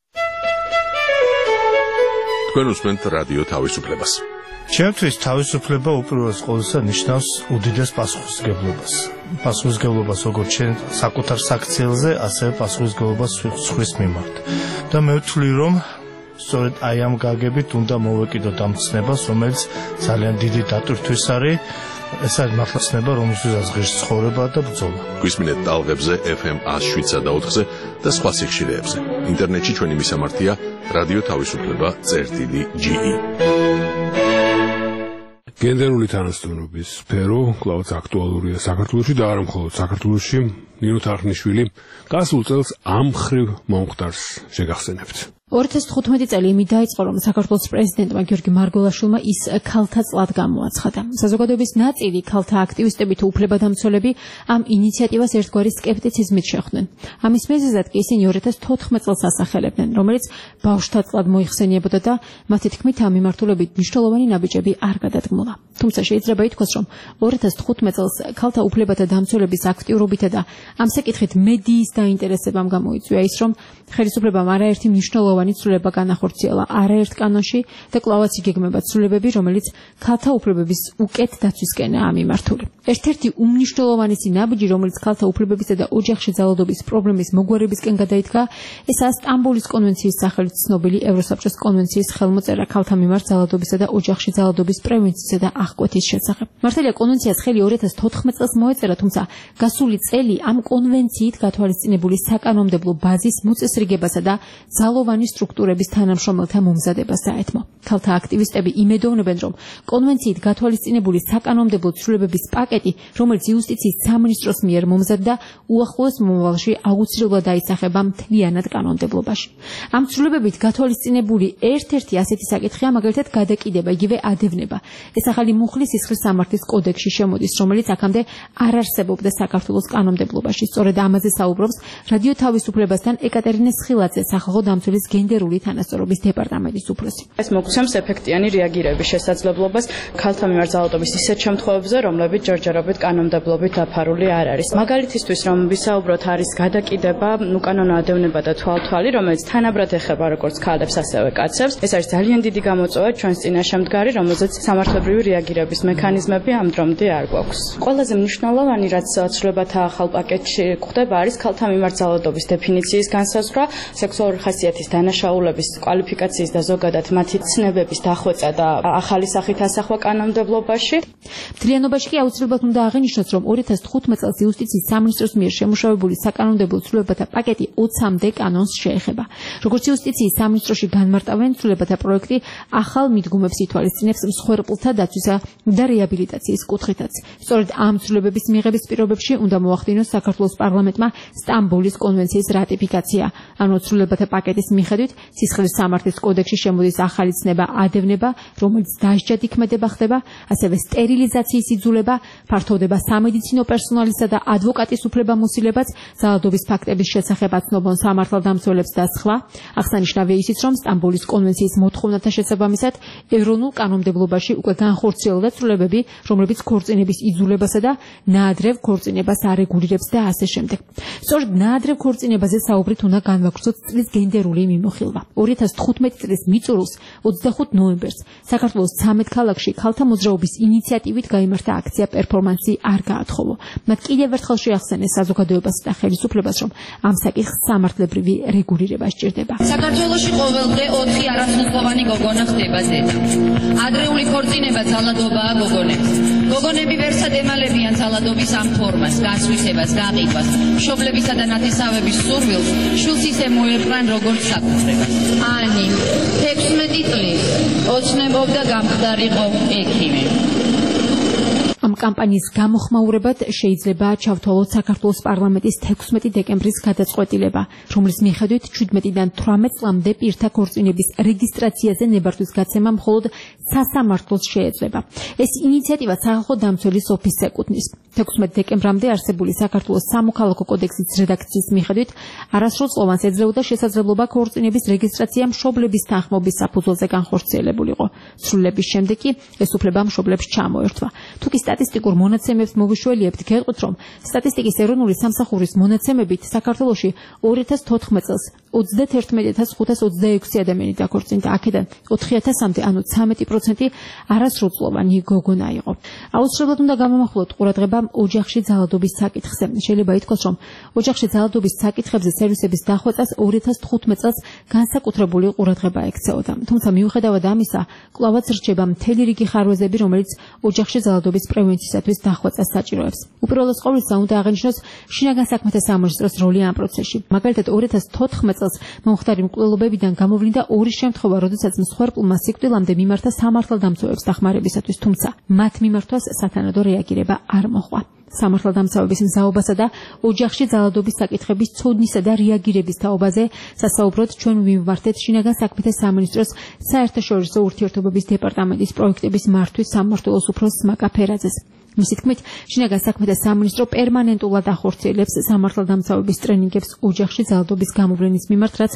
თქვენ უსმენთ რადიო თავისუფლებას. ჩემთვის თავისუფლება უპირველეს ყოვლისა ნიშნავს უდიდეს პასუხისმგებლობას. პასუხისმგებლობას როგორც შენ საკუთარ საქციელზე, ასევე პასუხისმგებლობას სხვის მიმართ. და მე ვთვლი, რომ სწორედ აი ამ გაგებით უნდა მოვეკიდოთ ამ ცნებას, რომელიც ძალიან დიდი დატვირთვის არის. ეს არის მართლა ცნება, რომელსაც ღირს ცხოვრება და ბრძოლა. გვისმინეთ ტალღებზე FM 107.4-ზე და სხვა სიხშირეებზე. ინტერნეტში ჩვენი მისამართია რადიო თავისუფლება.ge. გენდერული თანასწორობის სფერო კვლავ აქტუალურია საქართველოში და არა მხოლოდ საქართველოში. ნინო თარხნიშვილი გასულ წელს ამ ხრივ მომხდარს შეგახსენებთ. 2015 წელი იმით დაიწყო, რომ საქართველოს პრეზიდენტმა გიორგი მარგველაშვილმა ის ქალთა წლად გამოაცხადა. საზოგადოების ნაწილი ქალთა აქტივისტები თუ უფლებადამცველები ამ ინიციატივას ერთგვარი სკეპტიციზმით შეხვდნენ. ამის მიზეზად კი ისინი 2014 წელს ასახელებდნენ, რომელიც ბავშვთა წლად მოიხსენიებოდა და მათი თქმით ამ მიმართულებით მნიშვნელოვანი ნაბიჯები არ გადადგმულა. თუმცა შეიძლება ითქვას, რომ 2015 წელს ქალთა უფლებათა დამცველების აქტიურობითა და ამ საკითხით მედიის დაინტერესებამ გამოიწვია ის, რომ ხელისუფლებამ არაერთი მნიშვნელოვანი ცვლილება განახორციელა არაერთ კანონში და კვლავაც იგეგმება ცვლილებები, რომელიც ქალთა უფლებების უკეთ დაცვისკენაა მიმართული. ერთ-ერთი უმნიშვნელოვანესი ნაბიჯი, რომელიც ქალთა უფლებებისა და ოჯახში ძალადობის პრობლემის მოგვარებისკენ გადაიდგა, ესაა სტამბოლის კონვენციის სახელით ცნობილი ევროსაბჭოს კონვენციის ხელმოწერა ქალთა მიმართ ძალადობისა და ოჯახში ძალადობის პრევენციისა და აღკვეთის შესახებ. მართალია კონვენციას ხელი 2014 წელს მოეწერა, თუმცა გასული წელი ამ კონვენციით გათვალისწინებული საკანონმდებლო ბაზის მოწესრიგებასა და ძალოვანი სტრუქტურების თანამშრომელთა მომზადებას დაეთმო. ქალთა აქტივისტები იმედოვნებენ, რომ კონვენციით გათვალისწინებული საკანონმდებლო ცვლილებების პაკეტი, რომელიც იუსტიციის სამინისტროს მიერ მომზადდა, უახლოეს მომავალში აუცილებლად დაისახება მთლიანად კანონმდებლობაში. ამ ცვლილებებით გათვალისწინებული ერთ-ერთი ასეთი საკითხია, მაგალითად, გადაკიდება, იგივე ადევნება. ეს ახალი მუხლის სისხლის სამართლის კოდექსში შემოდის, რომელიც აქამდე არ არსებობდა საქართველოს კანონმდებლობაში. სწორედ ამაზე საუბრობს რადიო თავისუფლებასთან ეკატერინე სხილაძე, სახალხო დამცველის გენდერული თანასწორობის დეპარტამენტის უფროსი. ეს მოგცემს ეფექტიანი რეაგირების შესაძლებლობას ქალთა მიმართ ძალადობის ისეთ შემთხვევებზე, რომლებიც ჯერჯერობით კანონმდებლობით დაფარული არ არის. მაგალითისთვის, რომ ვისაუბროთ, არის გადაკიდება, უკანონო ადევნება და თვალთვალი, რომელიც თანაბრად ეხება როგორც ქალებს, ასევე კაცებს. ეს არის ძალიან დიდი გამოწვევა ჩვენს წინაშე მდგარი, რომელზეც სამართლებრივი რეაგირების მექანიზმები ამ დრომდე არ გვაქვს. ყველაზე მნიშვნელოვანი, რაც ცვლილებათა ახალ პაკეტში გვხდება, არის ქალთა მიმართ ძალადობის დეფინიციის განსაზღვრა, სექსუალური ხასიათის დანაშაულების კვალიფიკაციის და ზოგადად მათი ცნებების დახვეწა და ახალი სახით ასახვა კანონმდებლობაში. მთლიანობაში კი აუცილებლად უნდა აღინიშნოს, რომ 2015 წელს იუსტიციის სამინისტროს მიერ შემუშავებული საკანონმდებლო ცვლილებათა პაკეტი 20-მდე კანონს შეეხება. როგორც იუსტიციის სამინისტროში განმარტავენ, ცვლილებათა პროექტი ახალ მიდგომებს ითვალისწინებს მსხვერპლთა დაცვისა და რეაბილიტაციის კუთხითაც. სწორედ ამ ცვლილებების მიღების პირობებში უნდა მოახდინოს საქართველოს პარლამენტმა სტამბოლის კონვენციის რატიფიკაცია. ანუ ცვლილებათა პაკეტის მიხედვით სისხლის სამართლის კოდექსში შემოდის ახალი ცნება ადევნება, რომელიც დასჯად იქმედება ხდება, ასევე სტერილიზაციის იძულება, ფართოვდება სამედიცინო პერსონალისა და ადვოკატის უფლებამოსილებაც, ძალადობის ფაქტების შესახებ აცნობონ სამართალდამცველებს და სხვა. აღსანიშნავია ისიც, რომ სტამბოლის კონვენციის მოთხოვნათა შესაბამისად ეროვნულ კანონმდებლობაში უკვე განხორციელდა ცვლილებები, რომლებიც ქორწინების იძულებასა და ნაადრევ ქორწინებას არეგულირებს და ასე შემდეგ. სწორედ ნაადრევ ქორწინებაზე საუბრით უნდა განვაგრძოთ წლის გენდერული მიმოხილვა. 2015 წლის მიწურულს 25 ნოემბერს საქართველოს 13 ქალაქში ქალთა მოძრაობის ინიციატივით გაიმართა აქცია პერფორმანსი არ გაათხოვო. მათ კიდევ ერთხელ შეახსენეს საზოგადოებას და ხელისუფლებას, რომ ამ საკითხს სამართლებრივი რეგულირება სჭირდება. საქართველოში ყოველდღე 4 არასრულყოფანი გოგონა ხდება ზედა. ადრეული ქორწინება ძალადობაა გოგონებს. გოგონები ვერსად ემალებიან ძალადობის ამ ფორმას, გასვისებას, გაყიდვას, მშობლებისა და ნათესავების სურვილს, შვილს ისე მოერყრან როგორც საკუთრებას. ანი 16 წლის ოცნებობდა გამხდარიყო ექიმი. ამ კამპანიის გამოხმაურებად შეიძლება ჩავთვალოთ საქართველოს პარლამენტის 16 დეკემბრის გადაწყვეტილება, რომლის მიხედვით 17-დან 18 წლამდე პირთა ქორწინების რეგისტრაციაზე ნებართვის გაცემა მხოლოდ სასამართლოს შეეძლება. ეს ინიციატივა სახალხო დამცველის ოფისს ეკუთვნის. 16 დეკემბრამდე არსებული საქართველოს სამოქალაქო კოდექსის რედაქციის მიხედვით არასრულწლოვანს ეძლეოდა შესაძლებლობა ქორწინების რეგისტრაცია მშობლების თანხმობის საფუძველზე განხორციელებულიყო. სრულების შემდეგ კი ეს უფლება მშობლებს ჩამოერთვა. თუკი სტატისტიკურ მონაცემებს მოვიშველიებთ, გეტყვით, რომ სტატისტიკის ეროვნული სამსახურის მონაცემებით საქართველოში 2014 წელს 31526 ადამიანი დაქორწინდა, აქედან 4000-მდე, ანუ 13% არასრულწლოვანი გოგონა იყო. აუცილებლად უნდა გამომახვილოთ ყურადღება ოჯახში ძალადობის საკითხზე. შეიძლება ითქვას, რომ ოჯახში ძალადობის საკითხებზე სერვისების დახვეწას 2015 წელს განსაკუთრებული ყურადღება ექცეოდა. თუმცა მიუხედავად ამისა, კვლავაც რჩება მთელი რიგი ხარვეზები, რომელიც ოჯახში ძალადობის პრევენციისათვის დახვეწას საჭიროებს. უპირველეს ყოვლისა უნდა აღინიშნოს შინაგან საქმეთა სამინისტროს როლი ამ პროცესში. მაგალითად 2014 წელს მომხდარი მკვლელობებიდან გამოვლინდა ორი შემთხვევა, როდესაც მსხვერპლმა სიკვდილამდე მიმართა სამართალდამცავებს დახმარებისათვის, თუმცა მათ მიმართვას სათანადო რეაგირება არ მოჰყვა. სამართალდამცავების მზაობასა და ოჯახში ძალადობის საკითხების ცოდნისა და რეაგირების თაობაზე სასაუბროდ ჩვენ მივმართეთ შინაგან საქმეთა სამინისტროს საერთაშორისო ურთიერთობების დეპარტამენტის პროექტების მართვის სამმართველოს უფროს სმაკა ფერაძეს. მისი თქმით, შინაგან საქმეთა სამინისტრო პერმანენტულად ახორციელებს სამართალდამცავების ტრენინგებს ოჯახში ძალადობის გამოვლენის მიმართ, რაც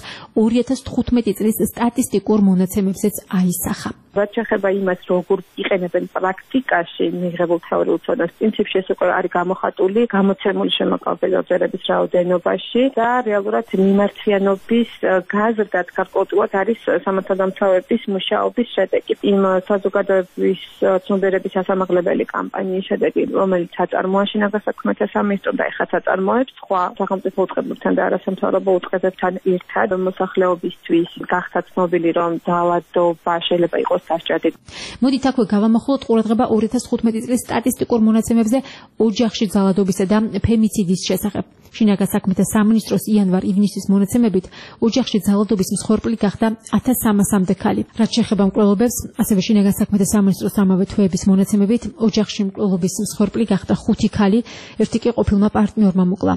2015 წლის სტატისტიკურ მონაცემებზეც აისახა. რაც შეეხება იმას, როგორ იყენებენ პრაქტიკაში მიღებულ თეორიულ ცოდნას, პრინციპში ეს უკვე არის გამოხატული გამოცემული შემოკლებული ორდერების რაოდენობაში და რეალურად მიმართვიანობის გაზრდაც გარკვეულად არის სამართალდამცავების მუშაობის შედეგი. იმ საზოგადოების ცნობიერების სასამართლებელი კამპანიის შედეგი, რომელიც აწარმოა შინაგან საქმეთა სამინისტრომ და ეხლა აწარმოებს სხვა სახელმწიფო უწყებებთან და არასამთავრობო უწყებებთან ერთად მოსახლეობისთვის გახდა ცნობილი, რომ ძალადობა შეიძლება იყოს სასჯადი. მოდით აქვე გავამახვილოთ ყურადღება 2015 წლის სტატისტიკურ მონაცემებზე ოჯახში ძალადობისა და ფემიციდის შესახებ. შინაგან საქმეთა სამინისტროს იანვარ-ივნისის მონაცემებით ოჯახში ძალადობის მსხვერპლი გახდა 1300-მდე ქალი. რაც შეეხება მკვლელობებს, ასევე შინაგან საქმეთა სამინისტროს ამავე თვეების მონაცემებით ოჯახში მკვლელობის მსხვერპლი გახდა 5 ქალი, ერთი კი ყოფილმა პარტნიორმა მოკლა.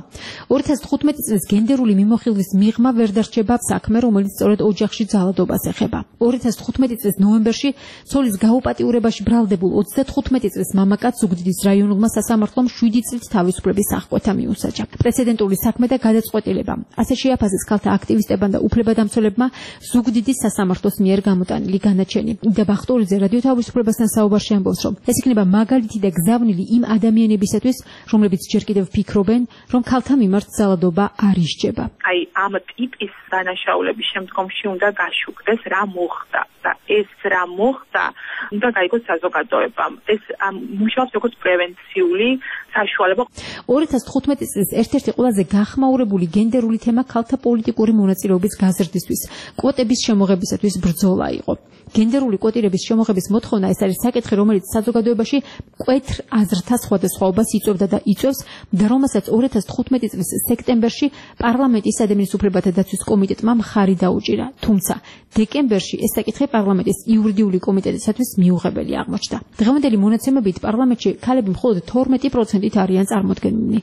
2015 წლის გენდერული მიმოხილვის მიღმა ვერ დარჩება საქმე, რომელიც სწორედ ოჯახში ძალადობას ეხება. 2015 წლის ნოემბერში ცოლის გაუპატიურებაში ბრალდებულ 35 წლის მამაკაცს ზუგდიდის რაიონულმა სასამართლომ 7 წლით თავისუფლების აღკვეთა მიუსაჯა. პრეცედენტული საქმე და გადაწყვეტილება. ასე შეაფასეს ქალთა აქტივისტებმა და უფლებადამცველებმა ზუგდიდის სასამართლოს მიერ გამოტანილი განაჩენი. იდა ბახტურიძე რადიო თავისუფლებასთან საუბარში ამბობს, რომ ეს იქნება მაგალითი და გზავნილი იმ ადამიანებისათვის, რომლებიც ჯერ კიდევ ფიქრობენ, რომ ქალთა მიმართ ძალადობა არ ისჯება. აი ამ ტიპის დანაშაულების შემდგომში უნდა გაშუქდეს რა მოხდა და ეს რა მოხდა უნდა გაიგოს საზოგადოებამ. ეს მუშაობს როგორც პრევენციული საშუალება. 2015 წლის ერთ-ერთი ყველაზე გახმაურებული გენდერული თემა ქალთა პოლიტიკური მონაწილეობის გაზრდისთვის, კვოტების შემოღებისათვის ბრძოლა იყო. გენდერული კვოტირების შემოღების მოთხოვნა ეს არის საკითხი, რომელიც საზოგადოებაში მკვეთრ აზრთა სხვადასხვაობას იწვევდა და იწვევს და რომელსაც 2015 წლის სექტემბერში პარლამენტის ადამიანის უფლებათა დაცვის კომიტეტმა მხარი დაუჭირა. თუმცა დეკემბერში ეს საკითხი პარლამენტის იურიდიული კომიტეტისათვის მიუღებელი აღმოჩნდა. დღევანდელი მონაცემებით პარლამენტში ქალები მხოლოდ 12%-ით არიან წარმოდგენილნი.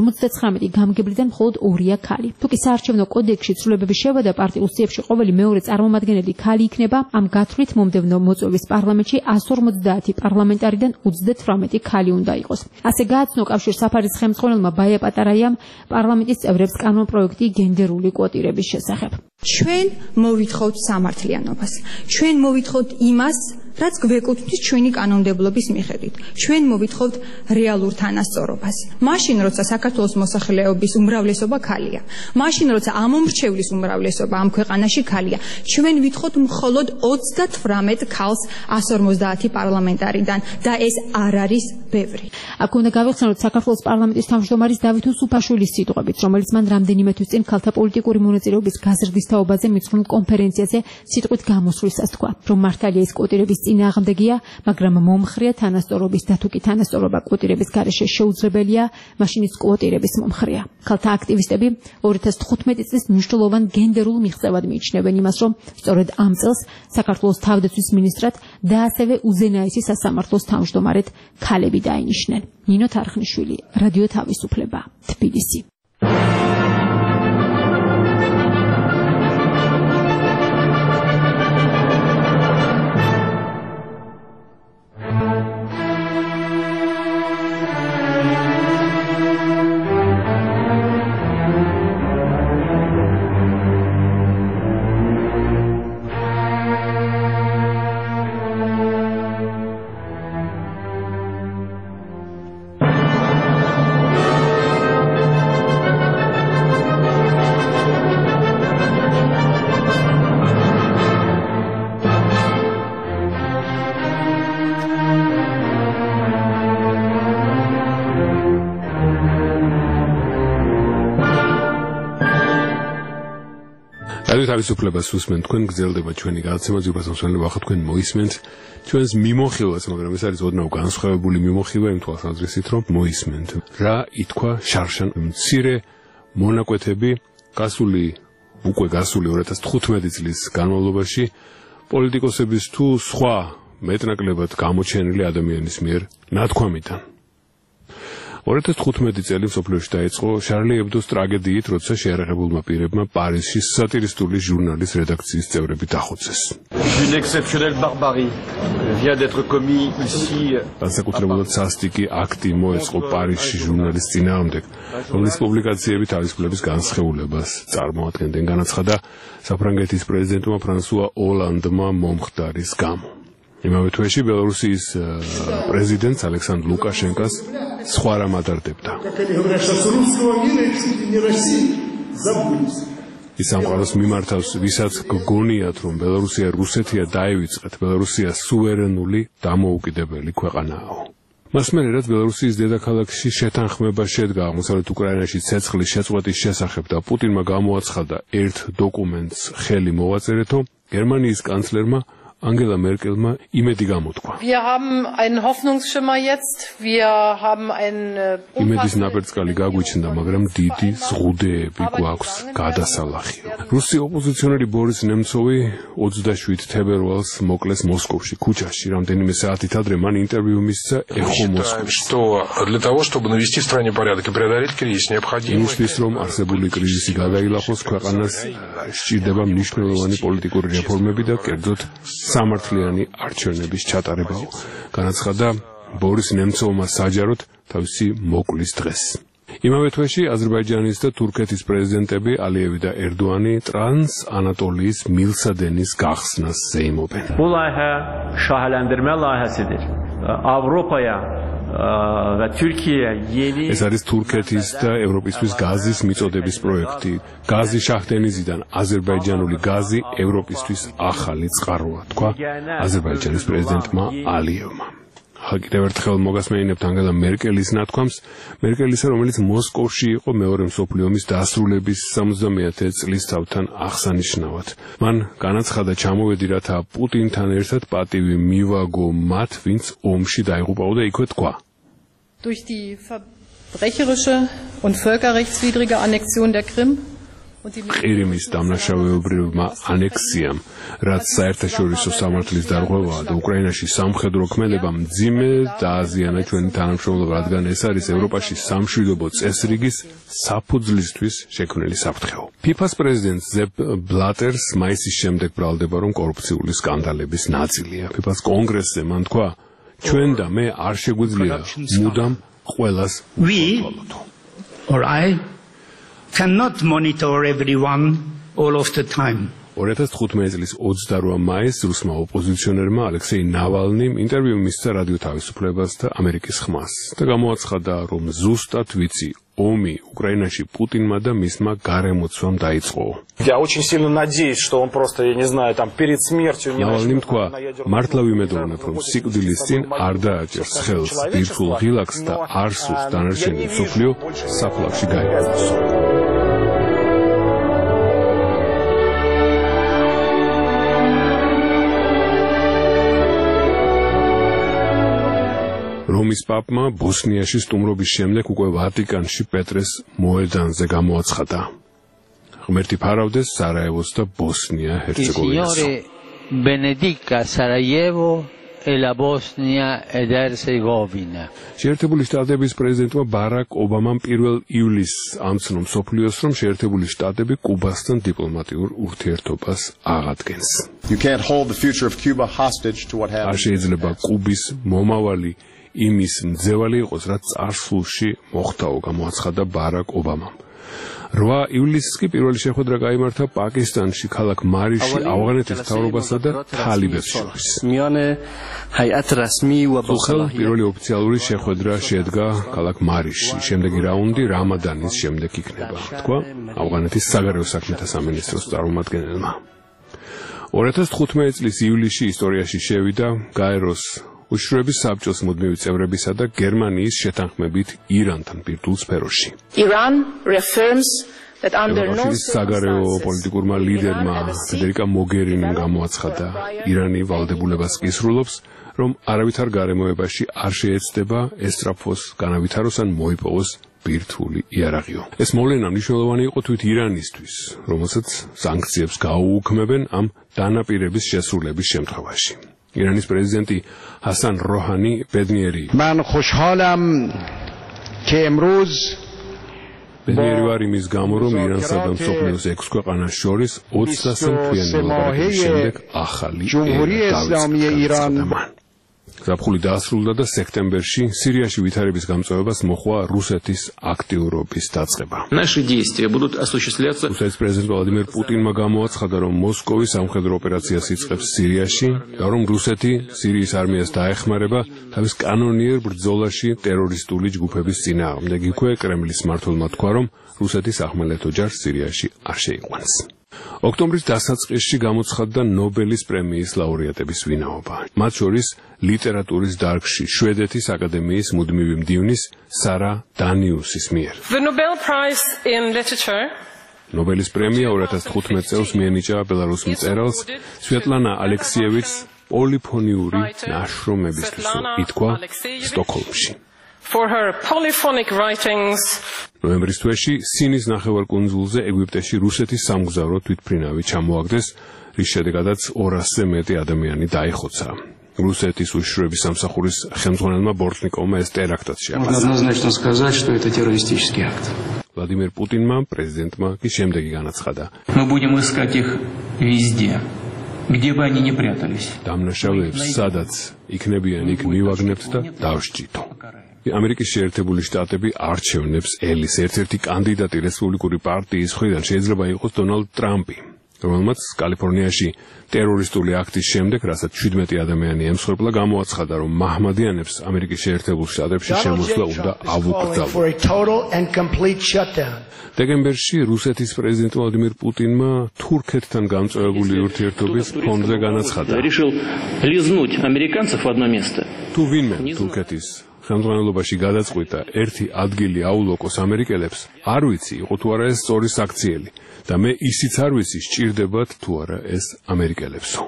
59 გამგებლიდან მხოლოდ 2-ია ქალი. თუკი საარჩევნო კოდექსში ცვლილებების შევადა პარტიულ სიებში ყოველი მეორე წარმომადგენელი ქალი იქნება, ამ გათვლით მომდევნო მოწვევის პარლამენტში 150 პარლამენტარიდან 38 ქალი უნდა იყოს. ასე გააცნო კავშირ საფარის ხელმძღვანელმა ბაია პატარაიამ პარლამენტის წევრებს კანონპროექტი გენდერული კვოტირების შესახებ. ჩვენ მოვითხოვთ სამართლიანობას. ჩვენ მოვითხოვთ იმას, რაც გვეკუთვნის ჩვენი კანონმდებლობის მიხედვით. ჩვენ მოვითხოვთ რეალურ თანასწორობას. მაშინ, როცა საქართველოს მოსახლეობის უმრავლესობა ქალია, მაშინ, როცა ამომრჩევლის უმრავლესობა ამ ქვეყანაში ქალია, ჩვენ ვითხოვთ მხოლოდ 38 ქალს 150 პარლამენტარიდან და ეს არ არის ბევრი. აქ უნდა გავიხსენოთ საქართველოს პარლამენტის თავმჯდომარის დავით უსუფაშვილის სიტყვებით, რომელიც მან რამდენიმე თვის წინ ქალთა პოლიტიკური მონაწილეობის გაზრდის თაობაზე მიძღვნილ კონფერენციაზე სიტყვით გამოსვლისას თქვა, რომ მართალია ეს კვოტირების წინააღმდეგია, მაგრამ მომხრეა თანასწორობის და თუ კი თანასწორობა კვოტირების გარეშე შეუძლებელია, მაშინ ის კვოტირების მომხრეა. ქალთა აქტივისტები 2015 წლის მნიშვნელოვან გენდერულ მიღწევად მიიჩნევენ იმას, რომ სწორედ ამ წელს საქართველოს თავდაცვის მინისტრად და ასევე უზენაესი სასამართლოს თავმჯდომარედ ქალები დაინიშნენ. ნინო თარხნიშვილი, რადიო თავისუფლება, თბილისი. თავისუფლებას უსმენთ, თქვენ გრძელდება ჩვენი გადაცემა, ზურბასმსვენელი ვახა თქვენ მოისმენთ ჩვენს მიმოხილვას, მაგრამ ეს არის ოდნავ განსხვავებული მიმოხილვა იმ თვალსაზრისით, რომ მოისმენთ. რა ითქვა შარშან მცირე მონაკვეთები უკვე გასული 2015 წლის განმავლობაში პოლიტიკოსების თუ სხვა მეტნაკლებად გამოჩენილი ადამიანის მიერ ნათქვამიდან. 2015 წელი მსოფლიოში დაიწყო შარლი ებდოს ტრაგედიით, როცა შეიარაღებულმა პირებმა პარიზში სატირისტული ჟურნალის რედაქციის წევრები დახოცეს. განსაკუთრებულად სასტიკი აქტი მოეწყო პარიზში ჟურნალის წინააღმდეგ, რომლის პუბლიკაციები თავისუფლების განსხეულებას წარმოადგენდნენ, განაცხადა საფრანგეთის პრეზიდენტმა ფრანსუა ოლანდმა მომხდარის გამო. იმავე თვეში ბელორუსიის პრეზიდენტს ალექსანდრ ლუკაშენკას სხვა რამ ადარდებდა. ის სამყაროს მიმართავს, ვისაც გგონიათ, რომ ბელორუსია რუსეთია დაივიწყეთ, ბელორუსია სუვერენული დამოუკიდებელი ქვეყანაა. მას მერე რაც ბელორუსიის დედაქალაქში შეთანხმება შედგა აღმოსავლეთ უკრაინაში ცეცხლის შეწყვეტის შესახებ და პუტინმა გამოაცხადა ერთ დოკუმენტს ხელი მოვაწერეთო, გერმანიის კანცლერმა Angela Merkelმა იმედი გამოთქვა. იმედის ნაპერწკალი გაგვიჩნდა, მაგრამ დიდი ზღუდეები გვაქვს გადასალახი. რუსი ოპოზიციონერი ბორის ნემცოვი 27 თებერვალს მოკლეს მოსკოვში, ქუჩაში. რამდენიმე საათით ადრე მან ინტერვიუ მისცა ეხო მოსკოვში. Для того, чтобы навести в стране порядок и преодолеть кризис, необходимо იმისთვის, რომ არსებული კრიზისი გადაილახოს, ქვეყანას სჭირდება მნიშვნელოვანი პოლიტიკური რეფორმები და კერძოდ სამართლიანი არჩევნების ჩატარებაო. განაცხადა ბორის ნემცოვმა საჯაროდ თავისი მოკლის დღეს. იმავე თვეში აზერბაიჯანის და თურქეთის პრეზიდენტები ალიევი და ერდოანი ტრანს ანატოლიის მილსადენის გახსნას ზეიმობენ. Bu layihə şaheləndirmə layihəsidir. Avropaya və Türkiyə yeni ეს არის თურქეთის და ევროპისთვის გაზის მიწოდების პროექტი. გაზი შაჰდენიზიდან აზერბაიჯანული გაზი ევროპისთვის ახალი წყაროა, თქვა აზერბაიჯანის პრეზიდენტმა ალიევმა. კიდევ ერთხელ მოგასმენინებთ ანგელა მერკელის ნათქვამს, მერკელისა, რომელიც მოსკოვში იყო მეორე მსოფლიო ომის დასრულების 70-ე წლისთავთან აღსანიშნავად. მან განაცხადა ჩამოვედი, რათა პუტინთან ერთად პატივი მივაგო მათ, ვინც ომში დაიღუპაო და იქვე თქვა. Durch die verbrecherische und völkerrechtswidrige Annexion der Krim ყირიმის დამნაშავეობრივმა ანექსიამ, რაც საერთაშორისო სამართლის დარღვევაა და უკრაინაში სამხედრო ქმედება მძიმე დააზიანა ჩვენი თანამშრომლობა, რადგან ეს არის ევროპაში სამშვიდობო წესრიგის საფუძვლისთვის შექმნილი საფრთხე. FIFA-ს პრეზიდენტ ზეპ ბლატერს მაისის შემდეგ ბრალდება, რომ კორუფციული სკანდალების ნაწილია. FIFA-ს კონგრესზე მან თქვა, ჩვენ და მე არ შეგვიძლია მუდამ ყველას cannot monitor everyone all of the time. 2015 წლის 28 მაისს რუსმა ოპოზიციონერმა ალექსეი ნავალნიმ ინტერვიუ მისცა რადიო თავისუფლებას და ამერიკის ხმას და გამოაცხადა, რომ ზუსტად ვიცი, ომი უკრაინაში პუტინმა და მისმა გარემოცვამ დაიწყო. Я очень сильно надеюсь, что он просто, я не знаю, там перед смертью не ნავალნიმ თქვა, მართლა ვიმედოვნებ, რომ სიკვდილის წინ არ დააჭერს ხელს ბირთვულ ღილაკს და არ სურს დანარჩენი მსოფლიო საფლავში გაიყენოს. სერბიის პაპმა ბოსნიაში სტუმრობის შემდეგ უკვე ვატიკანში პეტრეს მოედანზე გამოაცხადა. ღმერთი ფარავდეს სარაევოს და ბოსნია-ჰერცეგოვინას. benedica Sarajevo e la Bosnia ed Herzegovina. შეერთებული შტატების პრეზიდენტმა ბარაკ ობამამ 1 ივლისს ამცნო მსოფლიოს, რომ შეერთებული შტატები კუბასთან დიპლომატიურ ურთიერთობას აღადგენს. You can't hold the future of Cuba hostage to what happened. არ შეიძლება კუბის მომავალი იმის მძევალი იყოს, რაც წარსულში მოხდაო, გამოაცხადა ბარაკ ობამამ. 8 ივლისს კი პირველი შეხვედრა გაიმართა პაკისტანში, ქალაქ მარიში, ავღანეთის მთავრობასა და თალიბებს შორის. პირველი ოფიციალური შეხვედრა შედგა ქალაქ მარიში, შემდეგი რაუნდი რამადანის შემდეგ იქნება, თქვა ავღანეთის საგარეო საქმეთა სამინისტროს წარმომადგენელმა. 2015 წლის ივლისში ისტორიაში შევიდა გაეროს უშიშროების საბჭოს მუდმივი წევრებისა და გერმანიის შეთანხმებით ირანთან ბირთვულ სფეროში. Iran reaffirms that under no საგარეო პოლიტიკურმა ლიდერმა ფედერიკა მოგერინიმ გამოაცხადა ირანი ვალდებულებას კისრულობს, რომ არავითარ გარემოებაში არ შეეცდება ესტრაფოს განავითაროს ან მოიპოვოს ბირთვული იარაღიო. ეს მოვლენა მნიშვნელოვანი იყო თვით ირანისთვის, რომელსაც სანქციებს გაუუქმებენ ამ დანაპირების შესრულების შემთხვევაში. ირანის პრეზიდენტი ჰასან როჰანი ბედნიერი Man خوشحالم که امروز ბედნიერი ვარ იმის გამო, რომ ირანსა და მსოფლიოს 6 ქვეყანას შორის 23 თვიანი ლაბორატორიის შემდეგ ახალი ერა ზაფხული დაასრულა და სექტემბერში სირიაში ვითარების გამწვევებას მოჰყვა რუსეთის აქტიურობის დაწყება. რუსეთის პრეზიდენტ ვლადიმერ პუტინმა გამოაცხადა, რომ მოსკოვი სამხედრო ოპერაციას იწყებს სირიაში და რომ რუსეთი სირიის არმიას დაეხმარება თავის კანონიერ ბრძოლაში ტერორისტული ჯგუფების წინააღმდეგ. იქვე კრემლის მმართველმა თქვა, რომ რუსეთის ახმელეთო ჯარს სირიაში არ შეიყვანს. ოქტომბრის დასაწყისში გამოცხადდა ნობელის პრემიის ლაურეატების ვინაობა. მათ შორის ლიტერატურის დარგში შვედეთის აკადემიის მუდმივი მდივნის სარა დანიუსის მიერ. The Nobel Prize in Literature ნობელის პრემია 2015 წელს მიენიჭა ბელარუს მწერალს სვეტლანა ალექსიევიჩს პოლიფონიური ნაშრომებისთვის, ითქვა სტოკჰოლმში. For her polyphonic writings. ნოემბრის თვეში სინის ნახევარკუნძულზე ეგვიპტეში რუსეთის სამგზავრო თვითმფრინავი ჩამოაგდეს, რის შედეგადაც 200-ზე მეტი ადამიანი დაიხოცა. რუსეთის უშიშროების სამსახურის ხელმძღვანელმა ბორტნიკოვმა ეს ტერაქტად შეაფასა. Однозначно сказать, что это террористический акт. ვლადიმერ პუტინმა, პრეზიდენტმა კი შემდეგი განაცხადა. Мы будем искать их везде, где бы они ни прятались. დამნაშავეებს სადაც იქნებიან, იქ მივაგნებთ და დავსჯითო. ამერიკის შეერთებული შტატები არჩევნებს ელის ერთ-ერთი კანდიდატი რესპუბლიკური პარტიის მხრიდან შეიძლება იყოს დონალდ ტრამპი, რომელმაც კალიფორნიაში ტერორისტული აქტის შემდეგ, რასაც 17 ადამიანი ემსხვერპლა, გამოაცხადა, რომ მაჰმადიანებს ამერიკის შეერთებულ შტატებში შემოსვლა უნდა ავუკვდავ. დეკემბერში რუსეთის პრეზიდენტ ვლადიმერ პუტინმა თურქეთთან გამწვევებული ურთიერთობის ფონზე განაცხადა, თუ ვინმე თურქეთის ხელმძღვანელობაში გადაწყვიტა ერთი ადგილი აულოკოს ამერიკელებს, არ ვიცი, იყო თუ არა ეს სწორი საქციელი და მე ისიც არ ვიცი, სჭირდებათ თუ არა ეს ამერიკელებსო.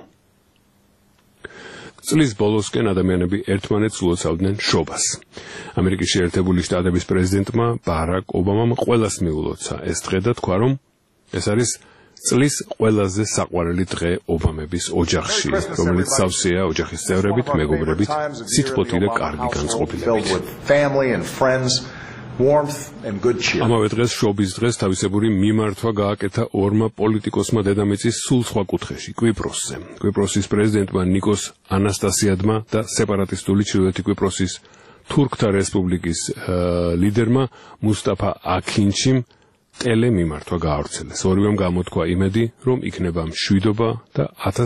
წლის ბოლოსკენ ადამიანები ერთმანეთს ულოცავდნენ შობას. ამერიკის შეერთებული შტატების პრეზიდენტმა ბარაკ ობამამ ყველას მიულოცა ეს დღე და თქვა, რომ ეს არის წლის ყველაზე საყვარელი დღე ობამების ოჯახში, რომელიც სავსეა ოჯახის წევრებით, მეგობრებით, სითბოთი და კარგი განწყობილებით. ამავე დღეს შობის დღეს თავისებური მიმართვა გააკეთა ორმა პოლიტიკოსმა დედამიწის სულ სხვა კუთხეში, კვიპროსზე. კვიპროსის პრეზიდენტმა ნიკოს ანასტასიადმა და სეპარატისტული ჩრდილოეთი კვიპროსის თურქთა რესპუბლიკის ლიდერმა მუსტაფა აქინჩიმ ტელემიმართვა გაავრცელეს. ორივემ გამოთქვა იმედი, რომ იქნება მშვიდობა და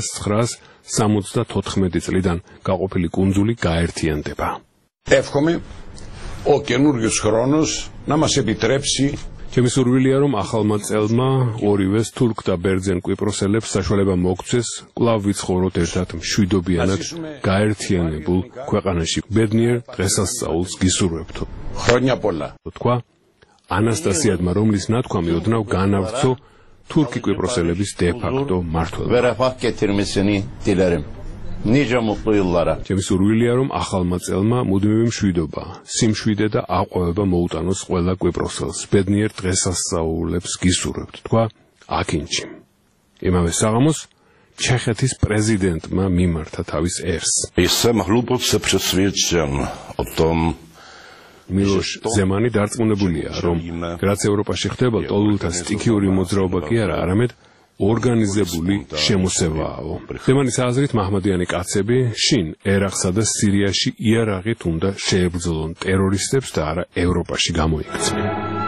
1974 წლიდან გაყოფილი კუნძული გაერთიანდება. Εύχομαι ο καινούργιος χρόνος να μας επιτρέψει ჩემი სურვილია, რომ ახალმა წელმა ორივეს თურქ და ბერძენ კვიპროსელებს საშუალება მოგვცეს კვლავ ვიცხოვროთ ერთად მშვიდობიანად გაერთიანებულ ქვეყანაში. ბედნიერ დღესასწაულს გისურვებთ. χρόνια πολλά. თქვა ანასტასიადმა, რომლის ნათქვამი ოდნავ განავრცო თურქი კვიპროსელების დე-ფაქტო მმართველობა. Verafah getirmesini dilerim. Nice mutlu yıllara. ჩემი სურვილია რომ ახალმა წელმა მუდმივი მშვიდობა, სიმშვიდე და აყვავება მოუტანოს ყველა კვიპროსელს. ბედნიერ დღესასწაულებს გისურვებთ, თქვა აკინჩი. იმავე საღამოს ჩეხეთის პრეზიდენტმა მიმართა თავის ერს. И сам глубоко просвещен о том, მილოშ ზემანი დარწმუნებულია, რომ რაც ევროპაში ხდება, ტოლულთა სტიქიური მოძრაობა კი არა, არამედ ორგანიზებული შემოსევაო. ზემანის აზრით მაჰმადიანი კაცები შინ ერაყსა და სირიაში იარაღით უნდა შეებრძოლონ ტერორისტებს და არა ევროპაში გამოიქცნენ.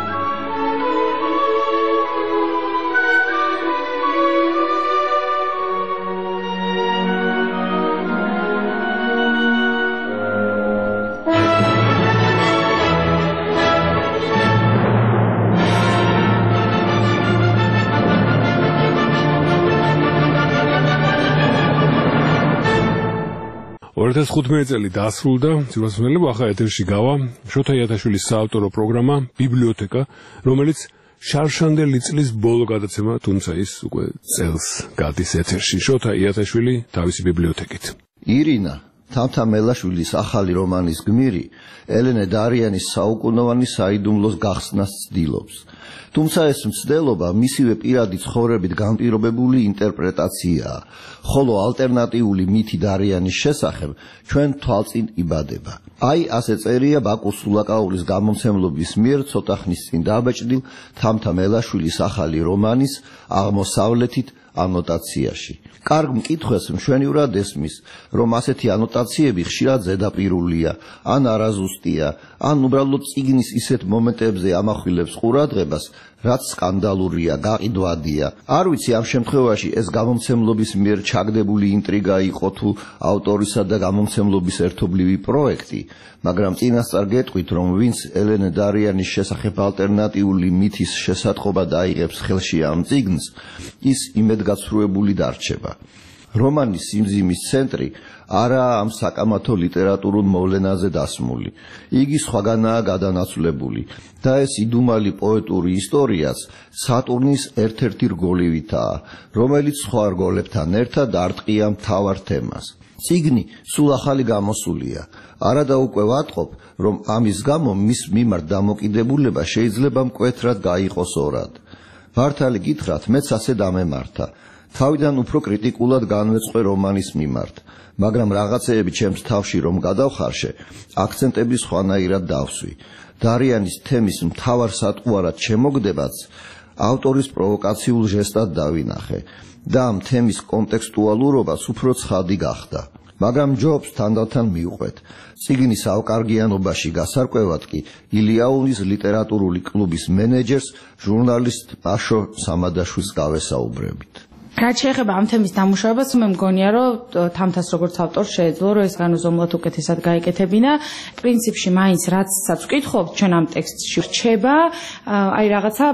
Ortas 15 წელი დასრულდა, ძიროსმელები ახლა ეთერში გავა შოთა იათაშვილის საავტორო პროგრამა ბიბლიოთეკა, რომელიც შარშანდელი წლის ბოლო გადაცემა, თუმცა ის უკვე წელს გადის ეთერში. შოთა იათაშვილი თავისი ბიბლიოთეკით. ირინა თამთამელაშვილის ახალი რომანის გმირი ელენე დარიანის საუკუნოვანი საიდუმლოს გახსნას ცდილობს. თუმცა ეს მცდელობა მისივე პირადი ცხოვრებით განპირობებული ინტერპრეტაციაა, ხოლო ალტერნატიული მითი დარიანის შესახებ ჩვენ თვალწინ იბადება. აი ასე წერია ბაკუს სულაკაურის გამომცემლობის მიერ ცოტა ხნის წინ დაბეჭდილ თამთამელაშვილის ახალი რომანის აღმოსავლეთით ანოტაციაში. კარგ მკითხვას მშვენივრად ესმის, რომ ასეთი ანოტაციები ხშირად ზედაპირულია, ან არაზუსტია, ან უბრალოდ წიგნის ისეთ მომენტებზე ამახვილებს ყურადღებას, რაც სკანდალურია, გაყიდვადია. არ ვიცი ამ შემთხვევაში ეს გამომცემლობის მიერ ჩაგდებული ინტრიგა იყო თუ ავტორისა და გამომცემლობის ერთობლივი პროექტი, მაგრამ წინასწარ გეტყვით, რომ ვინც ელენე დარიანის შესახებ ალტერნატიული მითის შესატყობა დაიღებს ხელში ამ წიგნს, ის იმედგაცრუებული დარჩება. რომანის სიმძიმის ცენტრი არაა ამ საკამათო ლიტერატურულ მოვლენაზე დასმული. იგი სხვაგანაა გადანაცვლებული და ეს იდუმალი პოეტური ისტორიაც სატურნის ერთ-ერთი რგოლივითაა, რომელიც სხვა რგოლებთან ერთად არტყია მთავარ თემას. წიგნი სულ ახალი გამოსულია. არადა უკვე ვატყობ, რომ ამის გამო მის მიმართ დამოკიდებულება შეიძლება მკვეთრად გაიყოს ორად. მართალი გითხრათ, მეც ასე დამემართა. თავიდან უფრო კრიტიკულად განვეწყვე რომანის მიმართ, მაგრამ რაღაცეები ჩემს თავში რომ გადავხარშე, აქცენტები სხვანაირად დავსვი. დარიანის თემის მთავარ სატყუარად შემოგდებაც ავტორის პროვოკაციულ ჟესტად დავინახე და ამ თემის კონტექსტუალურობას უფრო ცხადი გახდა. მაგრამ ჯობს თანდათან მიუყვეთ. წიგნის ავკარგიანობაში გასარკვევად კი ილიაუნის ლიტერატურული კლუბის მენეჯერს ჟურნალისტ პაშო სამადაშვილს გავესაუბრებით. რაც შეეხება ამ თემის დამუშავებას, მე მგონია, რომ თამთას როგორც ავტორს შეეძლო, რომ ეს განუზომლად უკეთესად გაეკეთებინა. პრინციპში მაინც რაცაც ვკითხავთ, ჩვენ ამ ტექსტში რჩება, აი რაღაცა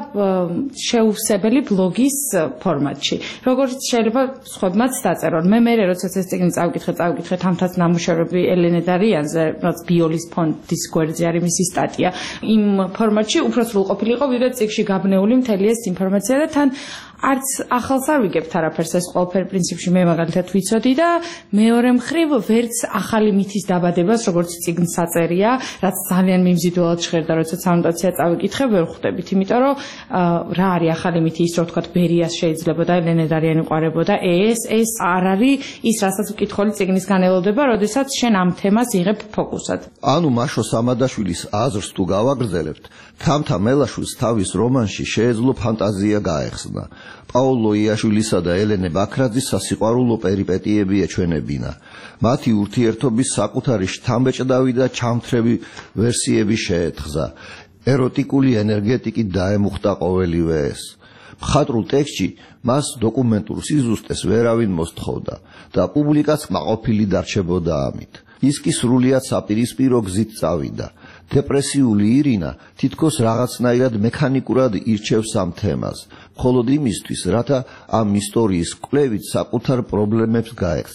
შეუსებელი ბლოგის ფორმატში. როგორც შეიძლება სხვებმაც დაწერონ. მე როდესაც ეს წიგნი წავკითხე თამთას ნამუშევრები ელენე დარიანზე, რაც ბიოლის ფონდის გვერდზე არის მისი სტატია. იმ ფორმატში უფრო სრულყოფილი იყო, ვიდრე წიგნში გაბნეული მთელი ეს ინფორმაცია და თან არც ახალს არ ვიგებთ არაფერს, ეს ყველაფერი პრინციპში მე მაგალითად ვიცოდი და მეორე მხრივ ვერც ახალი მითის დაბადებას, როგორც წიგნს საწერია, რაც ძალიან მიმზიდველად ჟღერდა, როდესაც ანოტაცია წავიკითხე, ვერ ხვდებით, იმიტომ რომ რა არის ახალი მითი, ის რო ვთქვათ, ბერიას შეიძლებოდა, ელენე დარიანი ყვარებოდა, ეს არ არის ის, რასაც ვკითხული წიგნისგან ელოდება, როდესაც შენ ამ თემას იღებ ფოკუსად. ანუ მაშო სამადაშვილის აზრს თუ გავაგრძელებთ, თამთამელაშვილს თავის რომანში შეეძლო ფანტაზია გაეხსნა. პაოლო იაშვილისა და ელენე ბაქრაძის სასიყვარულო პერიპეტიები ეჩვენებინა. მათი ურთიერთობის საკუთარი შთამბეჭდავი და ჩამთრევი ვერსიები შეეთხზა. ეროტიკული ენერგეტიკით დაემუხტა ყოველივე ეს. მხატვრულ ტექსტში მას დოკუმენტურ სიზუსტეს ვერავინ მოსთხოვდა და პუბლიკაც კმაყოფილი დარჩებოდა ამით. ის კი სრულიად საპირისპირო გზით წავიდა. დეპრესიული ირინა თითქოს რაღაცნაირად მექანიკურად ირჩევს ამ თემას, მხოლოდ იმისთვის, რათა ამ ისტორიის კვლევით საკუთარ პრობლემებს გაექცეს.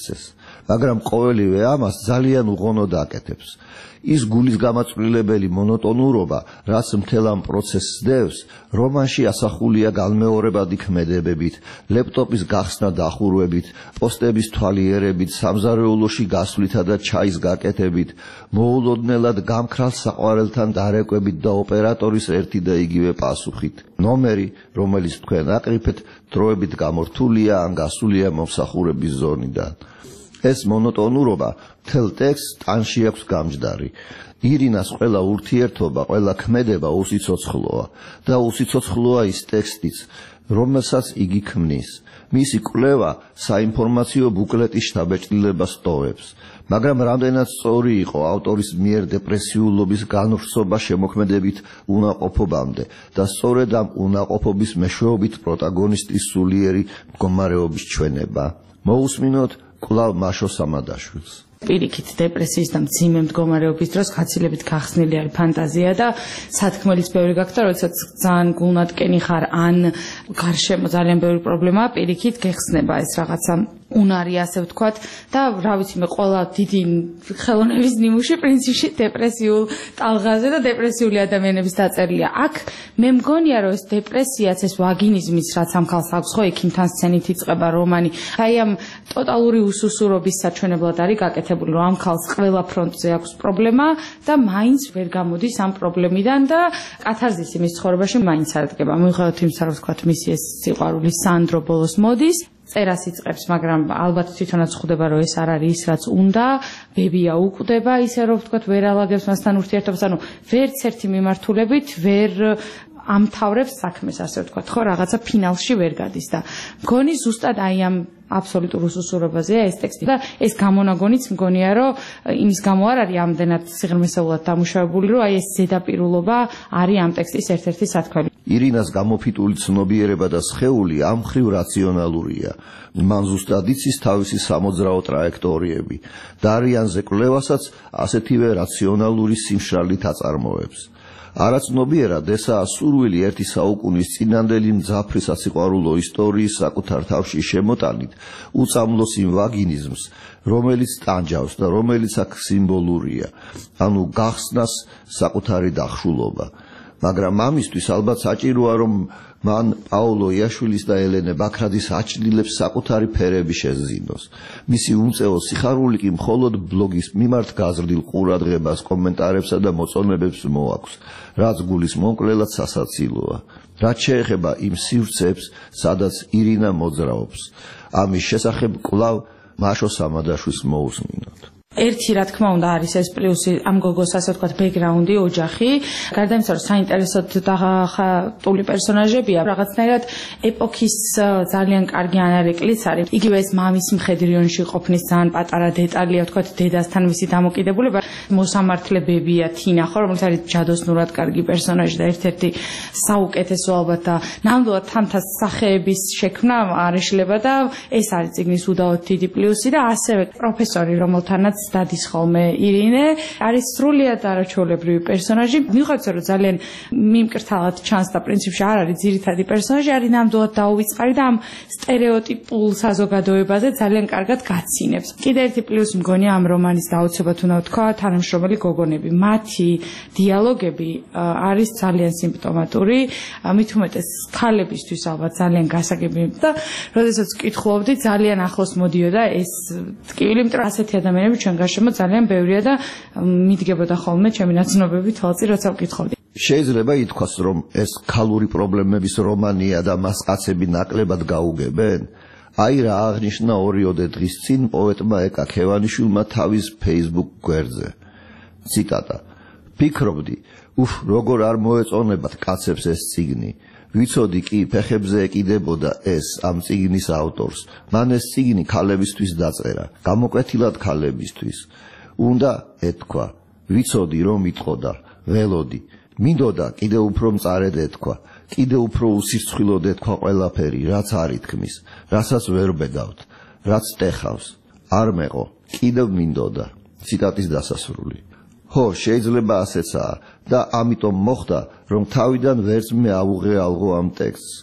მაგრამ ყოველივე ამას ძალიან უღონოდ აკეთებს. ის გულის გამაწვრილებელი მონოტონურობა, რაც მთელ ამ პროცესს დევს, რომანში ასახულია განმეორებადი ქმედებებით, ლეპტოპის გახსნა დახურვებით, პოსტების თვალიერებით, სამზარეულოში გასვლითა და ჩაის გაკეთებით, მოულოდნელად გამქრალ საყვარელთან დარეკვებით და ოპერატორის ერთი და იგივე პასუხით. ნომერი, რომელიც თქვენ აკრიფეთ, დროებით გამორთულია ან გასულია მომსახურების ზონიდან. ეს მონოტონურობა მთელ ტექსტს ტანში აქვს გამჯდარი. ირინას ყველა ურთიერთობა, ყველა ქმედება უსიცოცხლოა და უსიცოცხლოა ის ტექსტიც, რომელსაც იგი ქმნის. მისი კვლევა საინფორმაციო ბუკლეტის შთაბეჭდილებას ტოვებს, მაგრამ რამდენად სწორი იყო ავტორის მიერ დეპრესიულობის განვრცობა შემოქმედებით უნაყოფობამდე და სწორედ ამ უნაყოფობის მეშვეობით პროტაგონისტის სულიერი მდგომარეობის ჩვენება. მოусმინოთ კვლავ მაშო სამადაშვილს. პირიქით დეპრესიის და მძიმე მდგომარეობის დროს გაცილებით გახსნილი არის ფანტაზია და სათქმელიც ბევრი გაქვს და როდესაც ძალიან გულნატკენი ხარ ან გარშემო ძალიან ბევრი პრობლემაა, პირიქით გეხსნება ეს რაღაცა უნარი, ასე ვთქვათ, და რა ვიცი მე ყველა დიდი ხელოვნების ნიმუში პრინციპში დეპრესიულ ტალღაზე და დეპრესიული ადამიანების დაწერილია. აქ მე მგონია რომ ეს დეპრესიაც, ეს ვაგინიზმის რაც ამ ხალხს აქვს, ხო ექიმთან სცენით იწყება რომანი, აი ამ ტოტალური უსუსურობის საჩვენებლად არის გაკეთებული, რომ ამ ხალხს ყველა ფრონტზე აქვს პრობლემა და მაინც ვერ გამოდის ამ პრობლემიდან და კათარზისი მის ცხოვრებაში მაინც არადგება. მიუხედავად იმისა, რომ ვთქვათ, მისი ეს სიყვარული სანდრო ბოლოს მოდის, წერას იწყებს, მაგრამ ალბათ თვითონაც ხვდება, რომ ეს არ არის ის, რაც უნდა, ბებია უკვდება, ისე რომ ვთქვათ, ვერ ალაგებს მასთან ურთიერთობას, ანუ ვერც ერთი მიმართულებით ვერ ამთავრებს საქმეს, ასე ვთქვათ, ხო, რაღაცა ფინალში ვერ გადის და მგონი ზუსტად აი ამ აბსოლუტურ უსუსურობაზეა ეს ტექსტი და ეს გამონაგონიც მგონია, რომ იმის გამო არ არის ამდენად სიღრმისეულად დამუშავებული, რომ აი ეს ზედაპირულობა არის ამ ტექსტის ერთ-ერთი სათქმელი. ირინას გამოფიტული ცნობიერება და სხეული ამ მხრივ რაციონალურია. მან ზუსტად იცის თავისი სამოძრაო ტრაექტორიები. დარიანზე კვლევასაც ასეთივე რაციონალური სიმშრალით აწარმოებს. არაცნობიერად ესაა სურვილი ერთი საუკუნის წინანდელი მძაფრი სასიყვარულო ისტორიის საკუთარ თავში შემოტანით უწამლოს იმ ვაგინიზმს, რომელიც ტანჯავს და რომელიც აქ სიმბოლურია, ანუ გახსნას საკუთარი დახშულობა. მაგრამ ამისთვის ალბათ საჭიროა, რომ მან პაოლო იაშვილის და ელენე ბაქრაძის აჩნილებს საკუთარი ფერები შეზინოს. მისი უმწეო სიხარული კი მხოლოდ ბლოგის მიმართ გაზრდილ ყურადღებას, კომენტარებსა და მოწონებებს მოაქვს, რაც გულის მომკვლელად სასაცილოა. რაც შეეხება იმ სივრცეებს, სადაც ირინა მოძრაობს, ამის შესახებ კვლავ მაშო სამადაშვილს მოусმინოთ. ერთი რა თქმა უნდა არის ეს პლუსი ამ გოგოს, ასე ვთქვათ, ბექგრაუნდი, ოჯახი. გარდა იმისა, რომ საინტერესოდ დახატული პერსონაჟებია, რაღაცნაირად ეპოქის ძალიან კარგი ანარეკლიც არის. იგივე ეს მამის მხედრიონში ყოფნის ძალიან პატარა დეტალია, ვთქვათ, დედასთან მისი დამოკიდებულება. მოსამართლებებია თინა, ხო, რომელიც არის ჯადოსნურად კარგი პერსონაჟი და ერთ-ერთი საუკეთესო ალბათ და ნამდვილად თამთა სახეების შექმნა არ ეშლება და ეს არის წიგნის უდავოდ დიდი პლუსი და ასევე პროფესორი, რომელთანაც დადის ხოლმე ირინე, არის სრულიად არაჩვეულებრივი პერსონაჟი. მიუხედავად რომ ძალიან მიმკრთალად ჩანს და პრინციპში არ არის ძირითადი პერსონაჟი, არის ნამდვილად დაუვიწყარი და ამ სტერეოტიპულ საზოგადოებაზე ძალიან კარგად გაცინებს. კიდევ ერთი პლუსი მგონია ამ რომანის დაუცებად უნდა ვთქვა, თანამშრომელი გოგონები. მათი დიალოგები არის ძალიან სიმპტომატური, მით უმეტეს ქალებისთვის ალბათ ძალიან გასაგები და როდესაც ვკითხულობდი, ძალიან ახლოს მოდიოდა ეს ტკივილი, იმიტომ რომ ასეთი ადამიანები ჩვენ გარშემო ძალიან ბევრია და მიდგებოდა ხოლმე ჩემი ნაცნობები თვალწინ, როცა ვკითხავდი. შეიძლება ითქვას, რომ ეს ქალური პრობლემების რომანია და მას კაცები ნაკლებად გაუგებენ? აი რა აღნიშნა 2 დღის წინ პოეტმა ეკა ქევანიშვილმა თავის Facebook გვერდზე. ციტატა: "ფიქრობდი, როგორ არ მოეწონებათ კაცებს ეს წიგნი. ვიცოდი კი ფეხებზე ეკიდებოდა ეს ამ წიგნის ავტორს. მან ეს წიგნი ქალებისთვის დაწერა, გამოკვეთილად ქალებისთვის. უნდა ეთქვა, ვიცოდი რომ იტყოდა, ველოდი. მინდოდა კიდევ უფრო მწარედ ეთქვა, კიდევ უფრო უსირცხვილოდ ეთქვა ყველაფერი, რაც არ ითქმის, რასაც ვერ ბედავთ, რაც ტეხავს. არ მეყო, კიდევ მინდოდა." ციტატის დასასრული. ხო, შეიძლება ასეცაა და ამიტომ მოხდა, რომ თავიდან ვერც მე ავუღე ალღო ამ ტექსტს.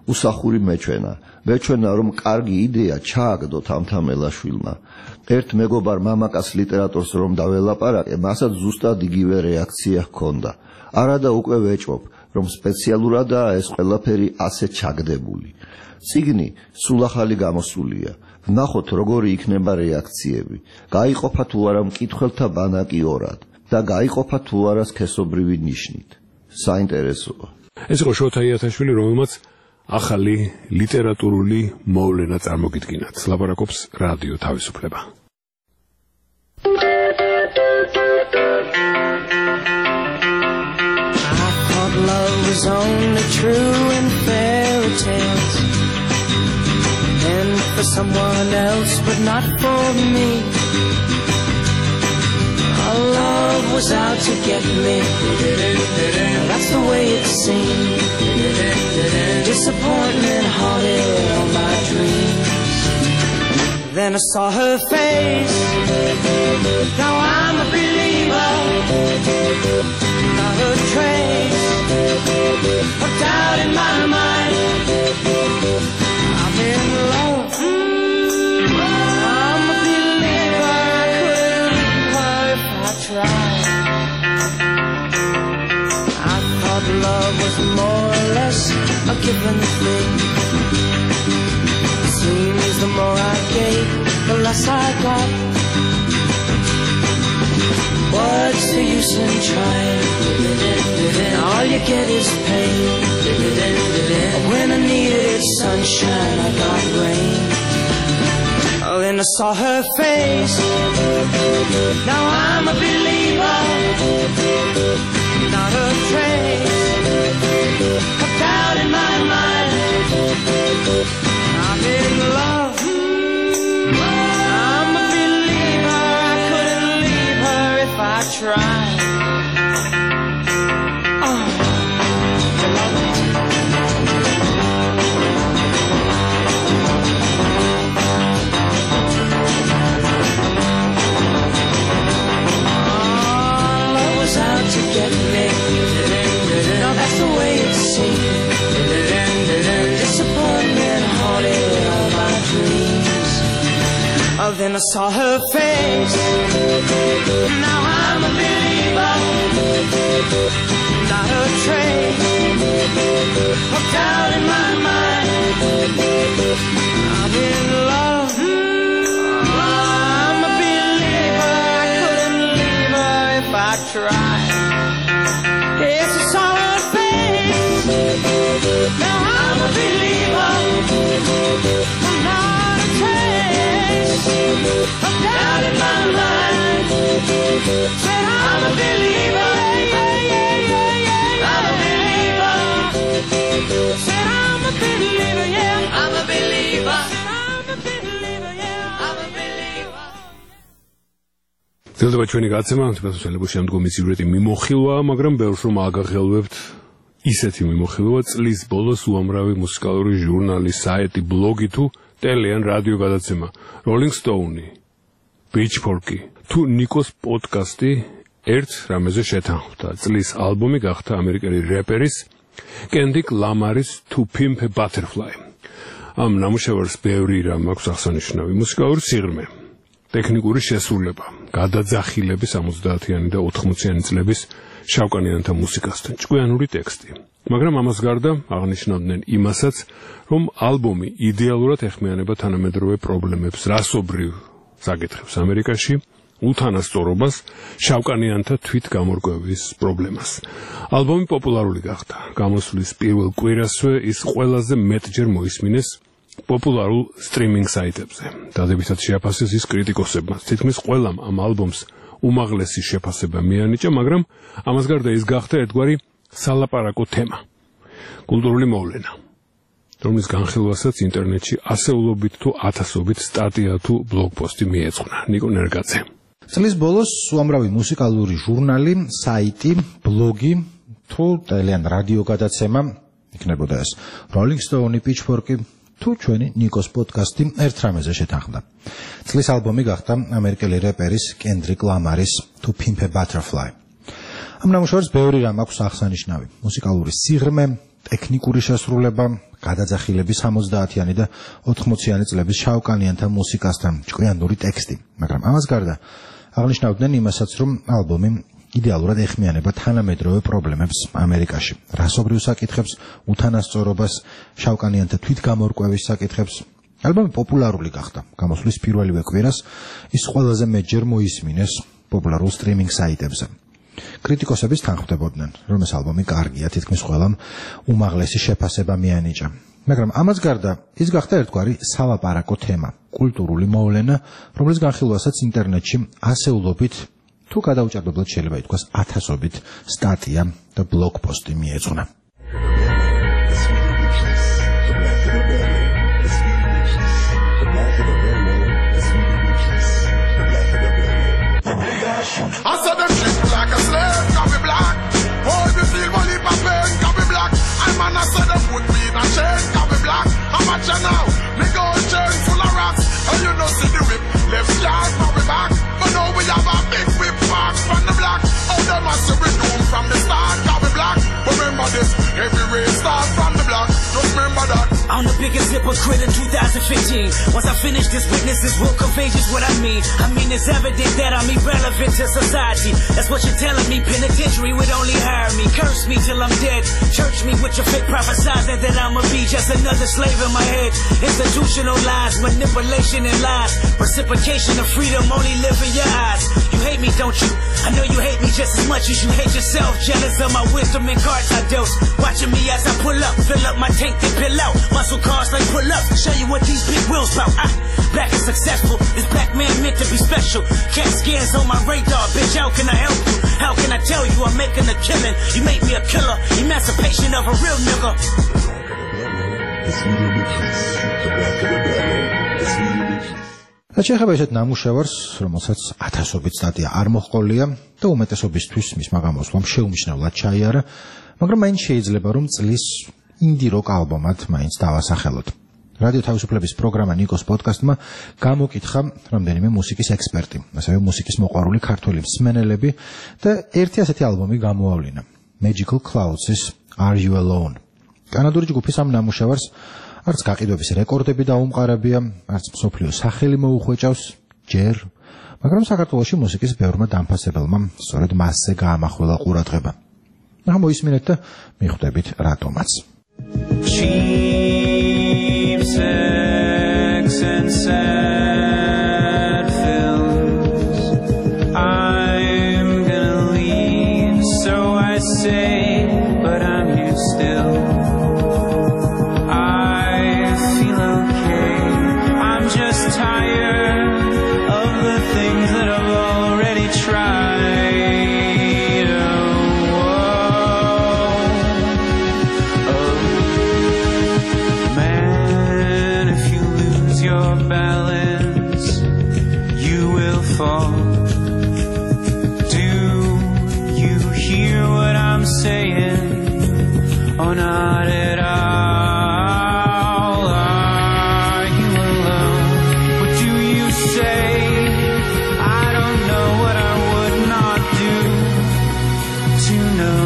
უსახური მეჩვენა რომ კარგი იდეა ჩააგდოთ ამთამელაშვილმა. ერთ მეგობარ მამაკაც ლიტერატორს რომ დაველაპარაკე, მასაც ზუსტად იგივე რეაქცია ჰქონდა. არა და უკვე ვეჭვობ, რომ სპეციალურადაა ეს ყველაფერი ასე ჩაგდებული. წიგნი სულ ახალი გამოსულია. ვნახოთ როგორი იქნება რეაქციები. გაიყოფა თუ არა მკითხველთა ბანაკი ორად და გაიყოფა თუ არა სქესობრივი ნიშნით. საინტერესოა. ეს იყო შოთა იათაშვილი, რომელმაც ახალი ლიტერატურული მოვლენა წარმოგიდგინათ. ლაპარაკობს რადიო თავისუფლება. I thought love was only true in fairy tales, and for someone else but not for me. Our love was out to get me. That's the way it seemed. Disappointment haunted all my dreams. Then I saw her face. Now I'm a believer. Not a trace of doubt in my mind. I'm in love. I'm a believer. I couldn't leave her if I tried. I thought love was more or less a given thing. It seems the more I gave, the less I got. What's the use in trying? All you get is pain. When I needed sunshine, I got rain. Oh, then I saw her face. Now I'm a believer. Not a trace of doubt in my mind. I'm in love. I'm a believer. I couldn't leave her if I tried. Love was out to get me. No, that's the way it seemed. Disappointment haunted all my dreams. Oh, then I saw her face. Now I'm a believer. Not a trace of doubt in my mind. I'm in love. I'm a believer. I couldn't leave her if I tried. Yes, I saw her face. Now I'm a believer. Not a trace of doubt in my mind. Said I'm a believer. I'm a believer. Said I'm a believer. Yeah, I'm a believer. I'm a believer. Yeah, I'm a believer. ძილდება ჩვენი გაცემა, თვითონ შეიძლება შემდგომი სიუჟეტი მიმოხილვა, მაგრამ ბევრს რომ აგახელვებთ ისეთი მიმოხილვა წლის ბოლოს უამრავი მუსიკალური ჟურნალი, საიტი, ბლოგი თუ ტელე ან რადიო გადაცემა, Rolling Stone, Pitchfork თუ ნიკოს პოდკასტი ერთ რამეზე შეთანხმდა. წლის ალბომი გახდა ამერიკელი რეპერის Kendrick Lamaris To Pimp a Butterfly. ამ ნამუშევარს ბევრი რამ აქვს აღსანიშნავი: მუსიკალური სიღრმე, ტექნიკური შესრულება, გადაძახილები 70-იანი და 80-იანი წლების შავკანიანთა მუსიკასთან, ჭკვიანური ტექსტი. მაგრამ ამას გარდა აღნიშნავდნენ იმასაც, რომ ალბომი იდეალურად ეხმიანება თანამედროვე პრობლემებს, რასობრივ საკითხებს ამერიკაში, უთანასწორობას, შავკანიანთა თვითგამორკვევის პრობლემას. ალბომი პოპულარული გახდა. გამოსვლის პირველ კვირასვე ის ყველაზე მეტჯერ მოისმინეს პოპულარულ სტრიმინგ საიტებზე. დადებითად შეაფასეს ის კრიტიკოსებმა. თითქმის ყველამ ამ ალბომს უმაღლესი შეფასება მიანიჭა, მაგრამ ამას გარდა ის გახდა ერთგვარი სალაპარაკო თემა, კულტურული მოვლენა, რომლის განხილვასაც ინტერნეტში ასეულობით თუ ათასობით სტატია თუ ბლოგპოსტი მიეძღვნა. ნიკო ნერგაძე. წლის ბოლოს უამრავი მუსიკალური ჟურნალი, საიტი, ბლოგი თუ ტელე ან რადიო გადაცემა, იქნებოდა ეს Rolling Stone, Pitchfork თუ ჩვენი ნიკოს პოდკასტი ერთ რამეზე შეთანხმდა. წლის ალბომი გახდა ამერიკელი რეპერის Kendrick Lamaris To Pimp a Butterfly. ამ ნამუშევარს ბევრი რამ აქვს აღსანიშნავი: მუსიკალური სიღრმე, ტექნიკური შესრულება, გადაძახილების 70-იანი და 80-იანი წლების შავკანიანთა მუსიკასთან, ჭკვიანური ტექსტი. მაგრამ ამას გარდა აღნიშნავდნენ იმასაც, რომ ალბომი იდეალურად ეხმიანება თანამედროვე პრობლემებს ამერიკაში, რასობრივ საკითხებს, უთანასწორობას, შავკანიანთა თვითგამორკვევის საკითხებს. ალბომი პოპულარული გახდა. გამოსვლის პირველივე კვირას ის ყველაზე მეტჯერ მოისმინეს პოპულარულ სტრიმინგ საიტებზე. კრიტიკოსების თანხმდებოდნენ, რომ ეს ალბომი კარგია, თითქმის ყველამ უმაღლესი შეფასება მიანიჭა. მაგრამ ამას გარდა ის გახდა ერთგვარი სალაპარაკო თემა, კულტურული მოვლენა, რომლის განხილვასაც ინტერნეტში ასეულობით თუ გადაუჭარბებლად შეიძლება ითქვას ათასობით სტატია და ბლოგპოსტი მიეძღვნა. I said them shit like a slave, can be black. Boy, we feel one heap of pain, can be black. I man, I said them put me in a chain, can be black. How much you now? Me gold chain full of rocks. And you don't see the whip, left yard for me back. But now we have a big whip mark from the black. Oh, them I say we doom from the start, can be black. But remember this, every race start from the black. Just remember that. I'm the biggest hypocrite in 2015. Once I finish this, witnesses will convey just what I mean. I mean, it's evident that I'm irrelevant to society. That's what you're telling me. Penitentiary would only hire me. Curse me till I'm dead. Church me with your fake prophesizing that I'ma be just another slave in my head. Institutional lies, manipulation and lies. Reciprocation of freedom only live in your eyes. You hate me, don't you? I know you hate me just as much as you hate yourself. Jealous of my wisdom and cards I dose. Watching me as I pull up, fill up my tank, then pill out. Muscle cars like pull up, show you what these big wheels bout. Black is successful, this black man meant to be special. Cat scans on my radar, bitch, how can I help you? How can I tell you I'm making a killing? You make me a killer, emancipation of a real nigga. შეეხება ესეთ ნამუშევარს, რომელსაც ათასობით სტატია არ მოჰყოლია და უმეტესობისთვის მისმა გამოსვლამ შეუმჩნევლად ჩაიარა, მაგრამ მაინც შეიძლება რომ წლის ინდი როკ ალბომად მაინც დავასახელოთ. რადიო თავისუფლების პროგრამა ნიკოს პოდკასტმა გამოკითხა რამდენიმე მუსიკის ექსპერტი, ასევე მუსიკის მოყვარული ქართველი მსმენელები და ერთი ასეთი ალბომი გამოავლინა. Magical Clouds-ის Are You Alone? კანადური ჯგუფის ამ ნამუშევარს არც გაყიდვების რეკორდები დაუმყარებია, არც მსოფლიო სახელი მოუხვეჭავს ჯერ, მაგრამ საქართველოში მუსიკის ბევრმა დამფასებელმა სწორედ მასზე გაამახვილა ყურადღება. ახლა მოისმინეთ და მიხვდებით რატომაც. Cheap sex and sad films. I'm gonna leave, so I say, but I'm here still. I feel okay. I'm just tired of the things that I've already tried. Man, if you lose your balance, you will fall. Do you hear what I'm saying? Oh, not at all. Are you alone? What do you say? I don't know what I would not do to know.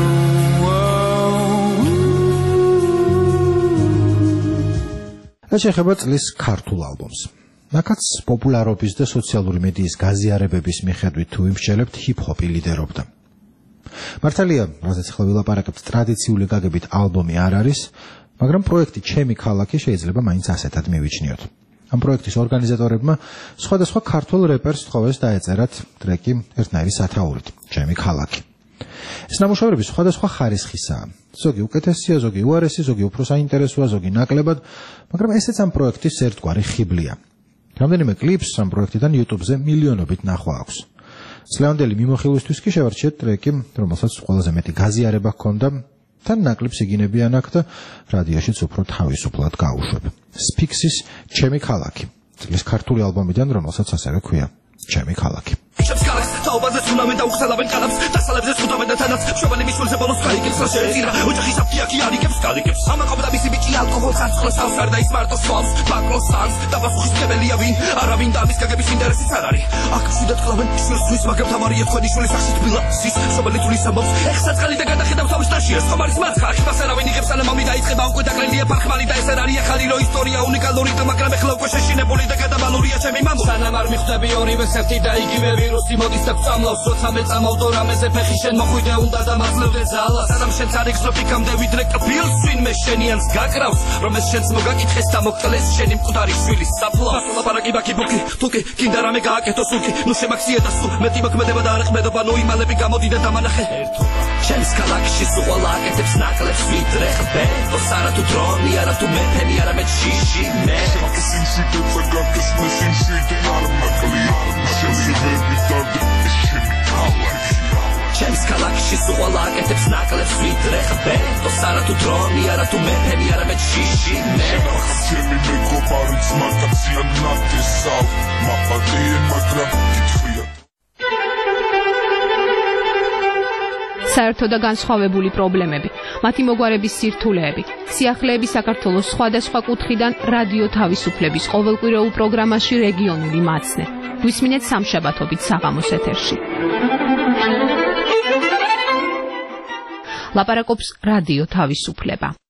შეეხება წლის ქართულ ალბომს. მაქაც პოპულარობის და სოციალური მედიის გაზიარებების მიხედვით თუ იმსჯელებთ, ჰიპ-ჰოპი ლიდერობდა. მართალია, რასაც ახლა ვილაპარაკებთ, ტრადიციული გაგებით ალბომი არ არის, მაგრამ პროექტი ჩემი ქალაქი შეიძლება მაინც ასეთად მივიჩნიოთ. ამ პროექტის ორგანიზატორებმა სხვადასხვა ქართულ რეპერს თხოვეს დაეწერათ ტრეკი ერთნაირი სათაურით, ჩემი ქალაქი. ეს ნამუშევრები სხვადასხვა ხარისხისაა. ზოგი უკეთესია, ზოგი უარესი, ზოგი უფრო საინტერესოა, ზოგი ნაკლებად, მაგრამ ესეც ამ პროექტის ერთგვარი ხიბლია. რამდენიმე კლიპს ამ პროექტიდან YouTube-ზე მილიონობით ნახვა აქვს. წლევანდელი მიმოხილვისთვის კი შევარჩიეთ ტრეკი, რომელსაც ყველაზე მეტი გაზიარება ჰქონდა, თან ნაკლებს იგინებიან აქ და რადიოშიც უფრო თავისუფლად გაუშვებ. Spix-ის ჩემი ქალაქი. წლის ქართული ალბომიდან, რომელსაც ასევე ქვია ჩემი ქალაქი. Shapes galaxy, taobaze tsunami da uxalaben qalabs, dasalebze sxutaben da tanats, shobani misvelze bolos qalikeps ra sheeqira, ojaxi sapki aki arikeps qalikeps, ama qabda misi bichi ალკოჰოლს აცხროს თავს არ და ის მარტო სვავს ბაკროს სანს და პასუხისმგებელია ვინ არავინ და ამის გაგების ინტერესიც არ არის აქ მშვიდად კლავენ შვილს მაგრამ თავარია თქვენი შვილის სახში თბილისის სობელი თulis ამბობს ეხლა წყალი და გადახედავს თავის ნაშიერს ხომარის მარცხა ხიფას არავინ იღებს ანა მომი დაიწყება უკვე დაკლენია ფარხმალი და ეს არ არის ახალი რო ისტორია უნიკალური და მაგრამ ეხლა უკვე შეშინებული და გადაბალურია ჩემი მამო სანამ არ მიხვდები ორივე ერთი და იგივე ვირუსი მოდის და გწამლავს როცა მეწამავდო რამეზე ფეხი შენ მოხვიდე უნდა დამაძლევდე ძალა სანამ შენც არ იგზნობ იქამდე ვიდრე კბილს ვინმე შენიანს გაკრავს რომ ეს შენც მოგაკითხეს და მოგკლეს შენი მკვდარი შვილის საფლავს ლაპარაკი ბაკი ბუკი თუკი კიდე რამე გააკეთო სულკი ნუ შემაქციე და სულ მეტი მოქმედება და არ ეხმედობა ნუ იმალები გამოდი და დამანახე ჩემს ქალაქში სულ აკეთებს ნაკლებს ვიდრე ხბეთო სარა თუ დრონი არა თუ მეფენი არა მე შიში მე ჩემს ქალაქში სულ აკეთებს ნაკლებს ვიდრე ხბეთო სარა თუ დრონი არა თუ მეფენი არა მე შიში მე ჩემი მეგობარიც მაგაცია ნატესავ მაპატიე მაგრამ კითხია საერთო და განსხვავებული პრობლემები, მათი მოგვარების სირთულეები, სიახლეები საქართველოს სხვადასხვა კუთხიდან რადიო თავისუფლების ყოველკვირეულ პროგრამაში რეგიონული მაცნე. გვისმინეთ სამშაბათობით საღამოს ეთერში. ლაპარაკობს რადიო თავისუფლება.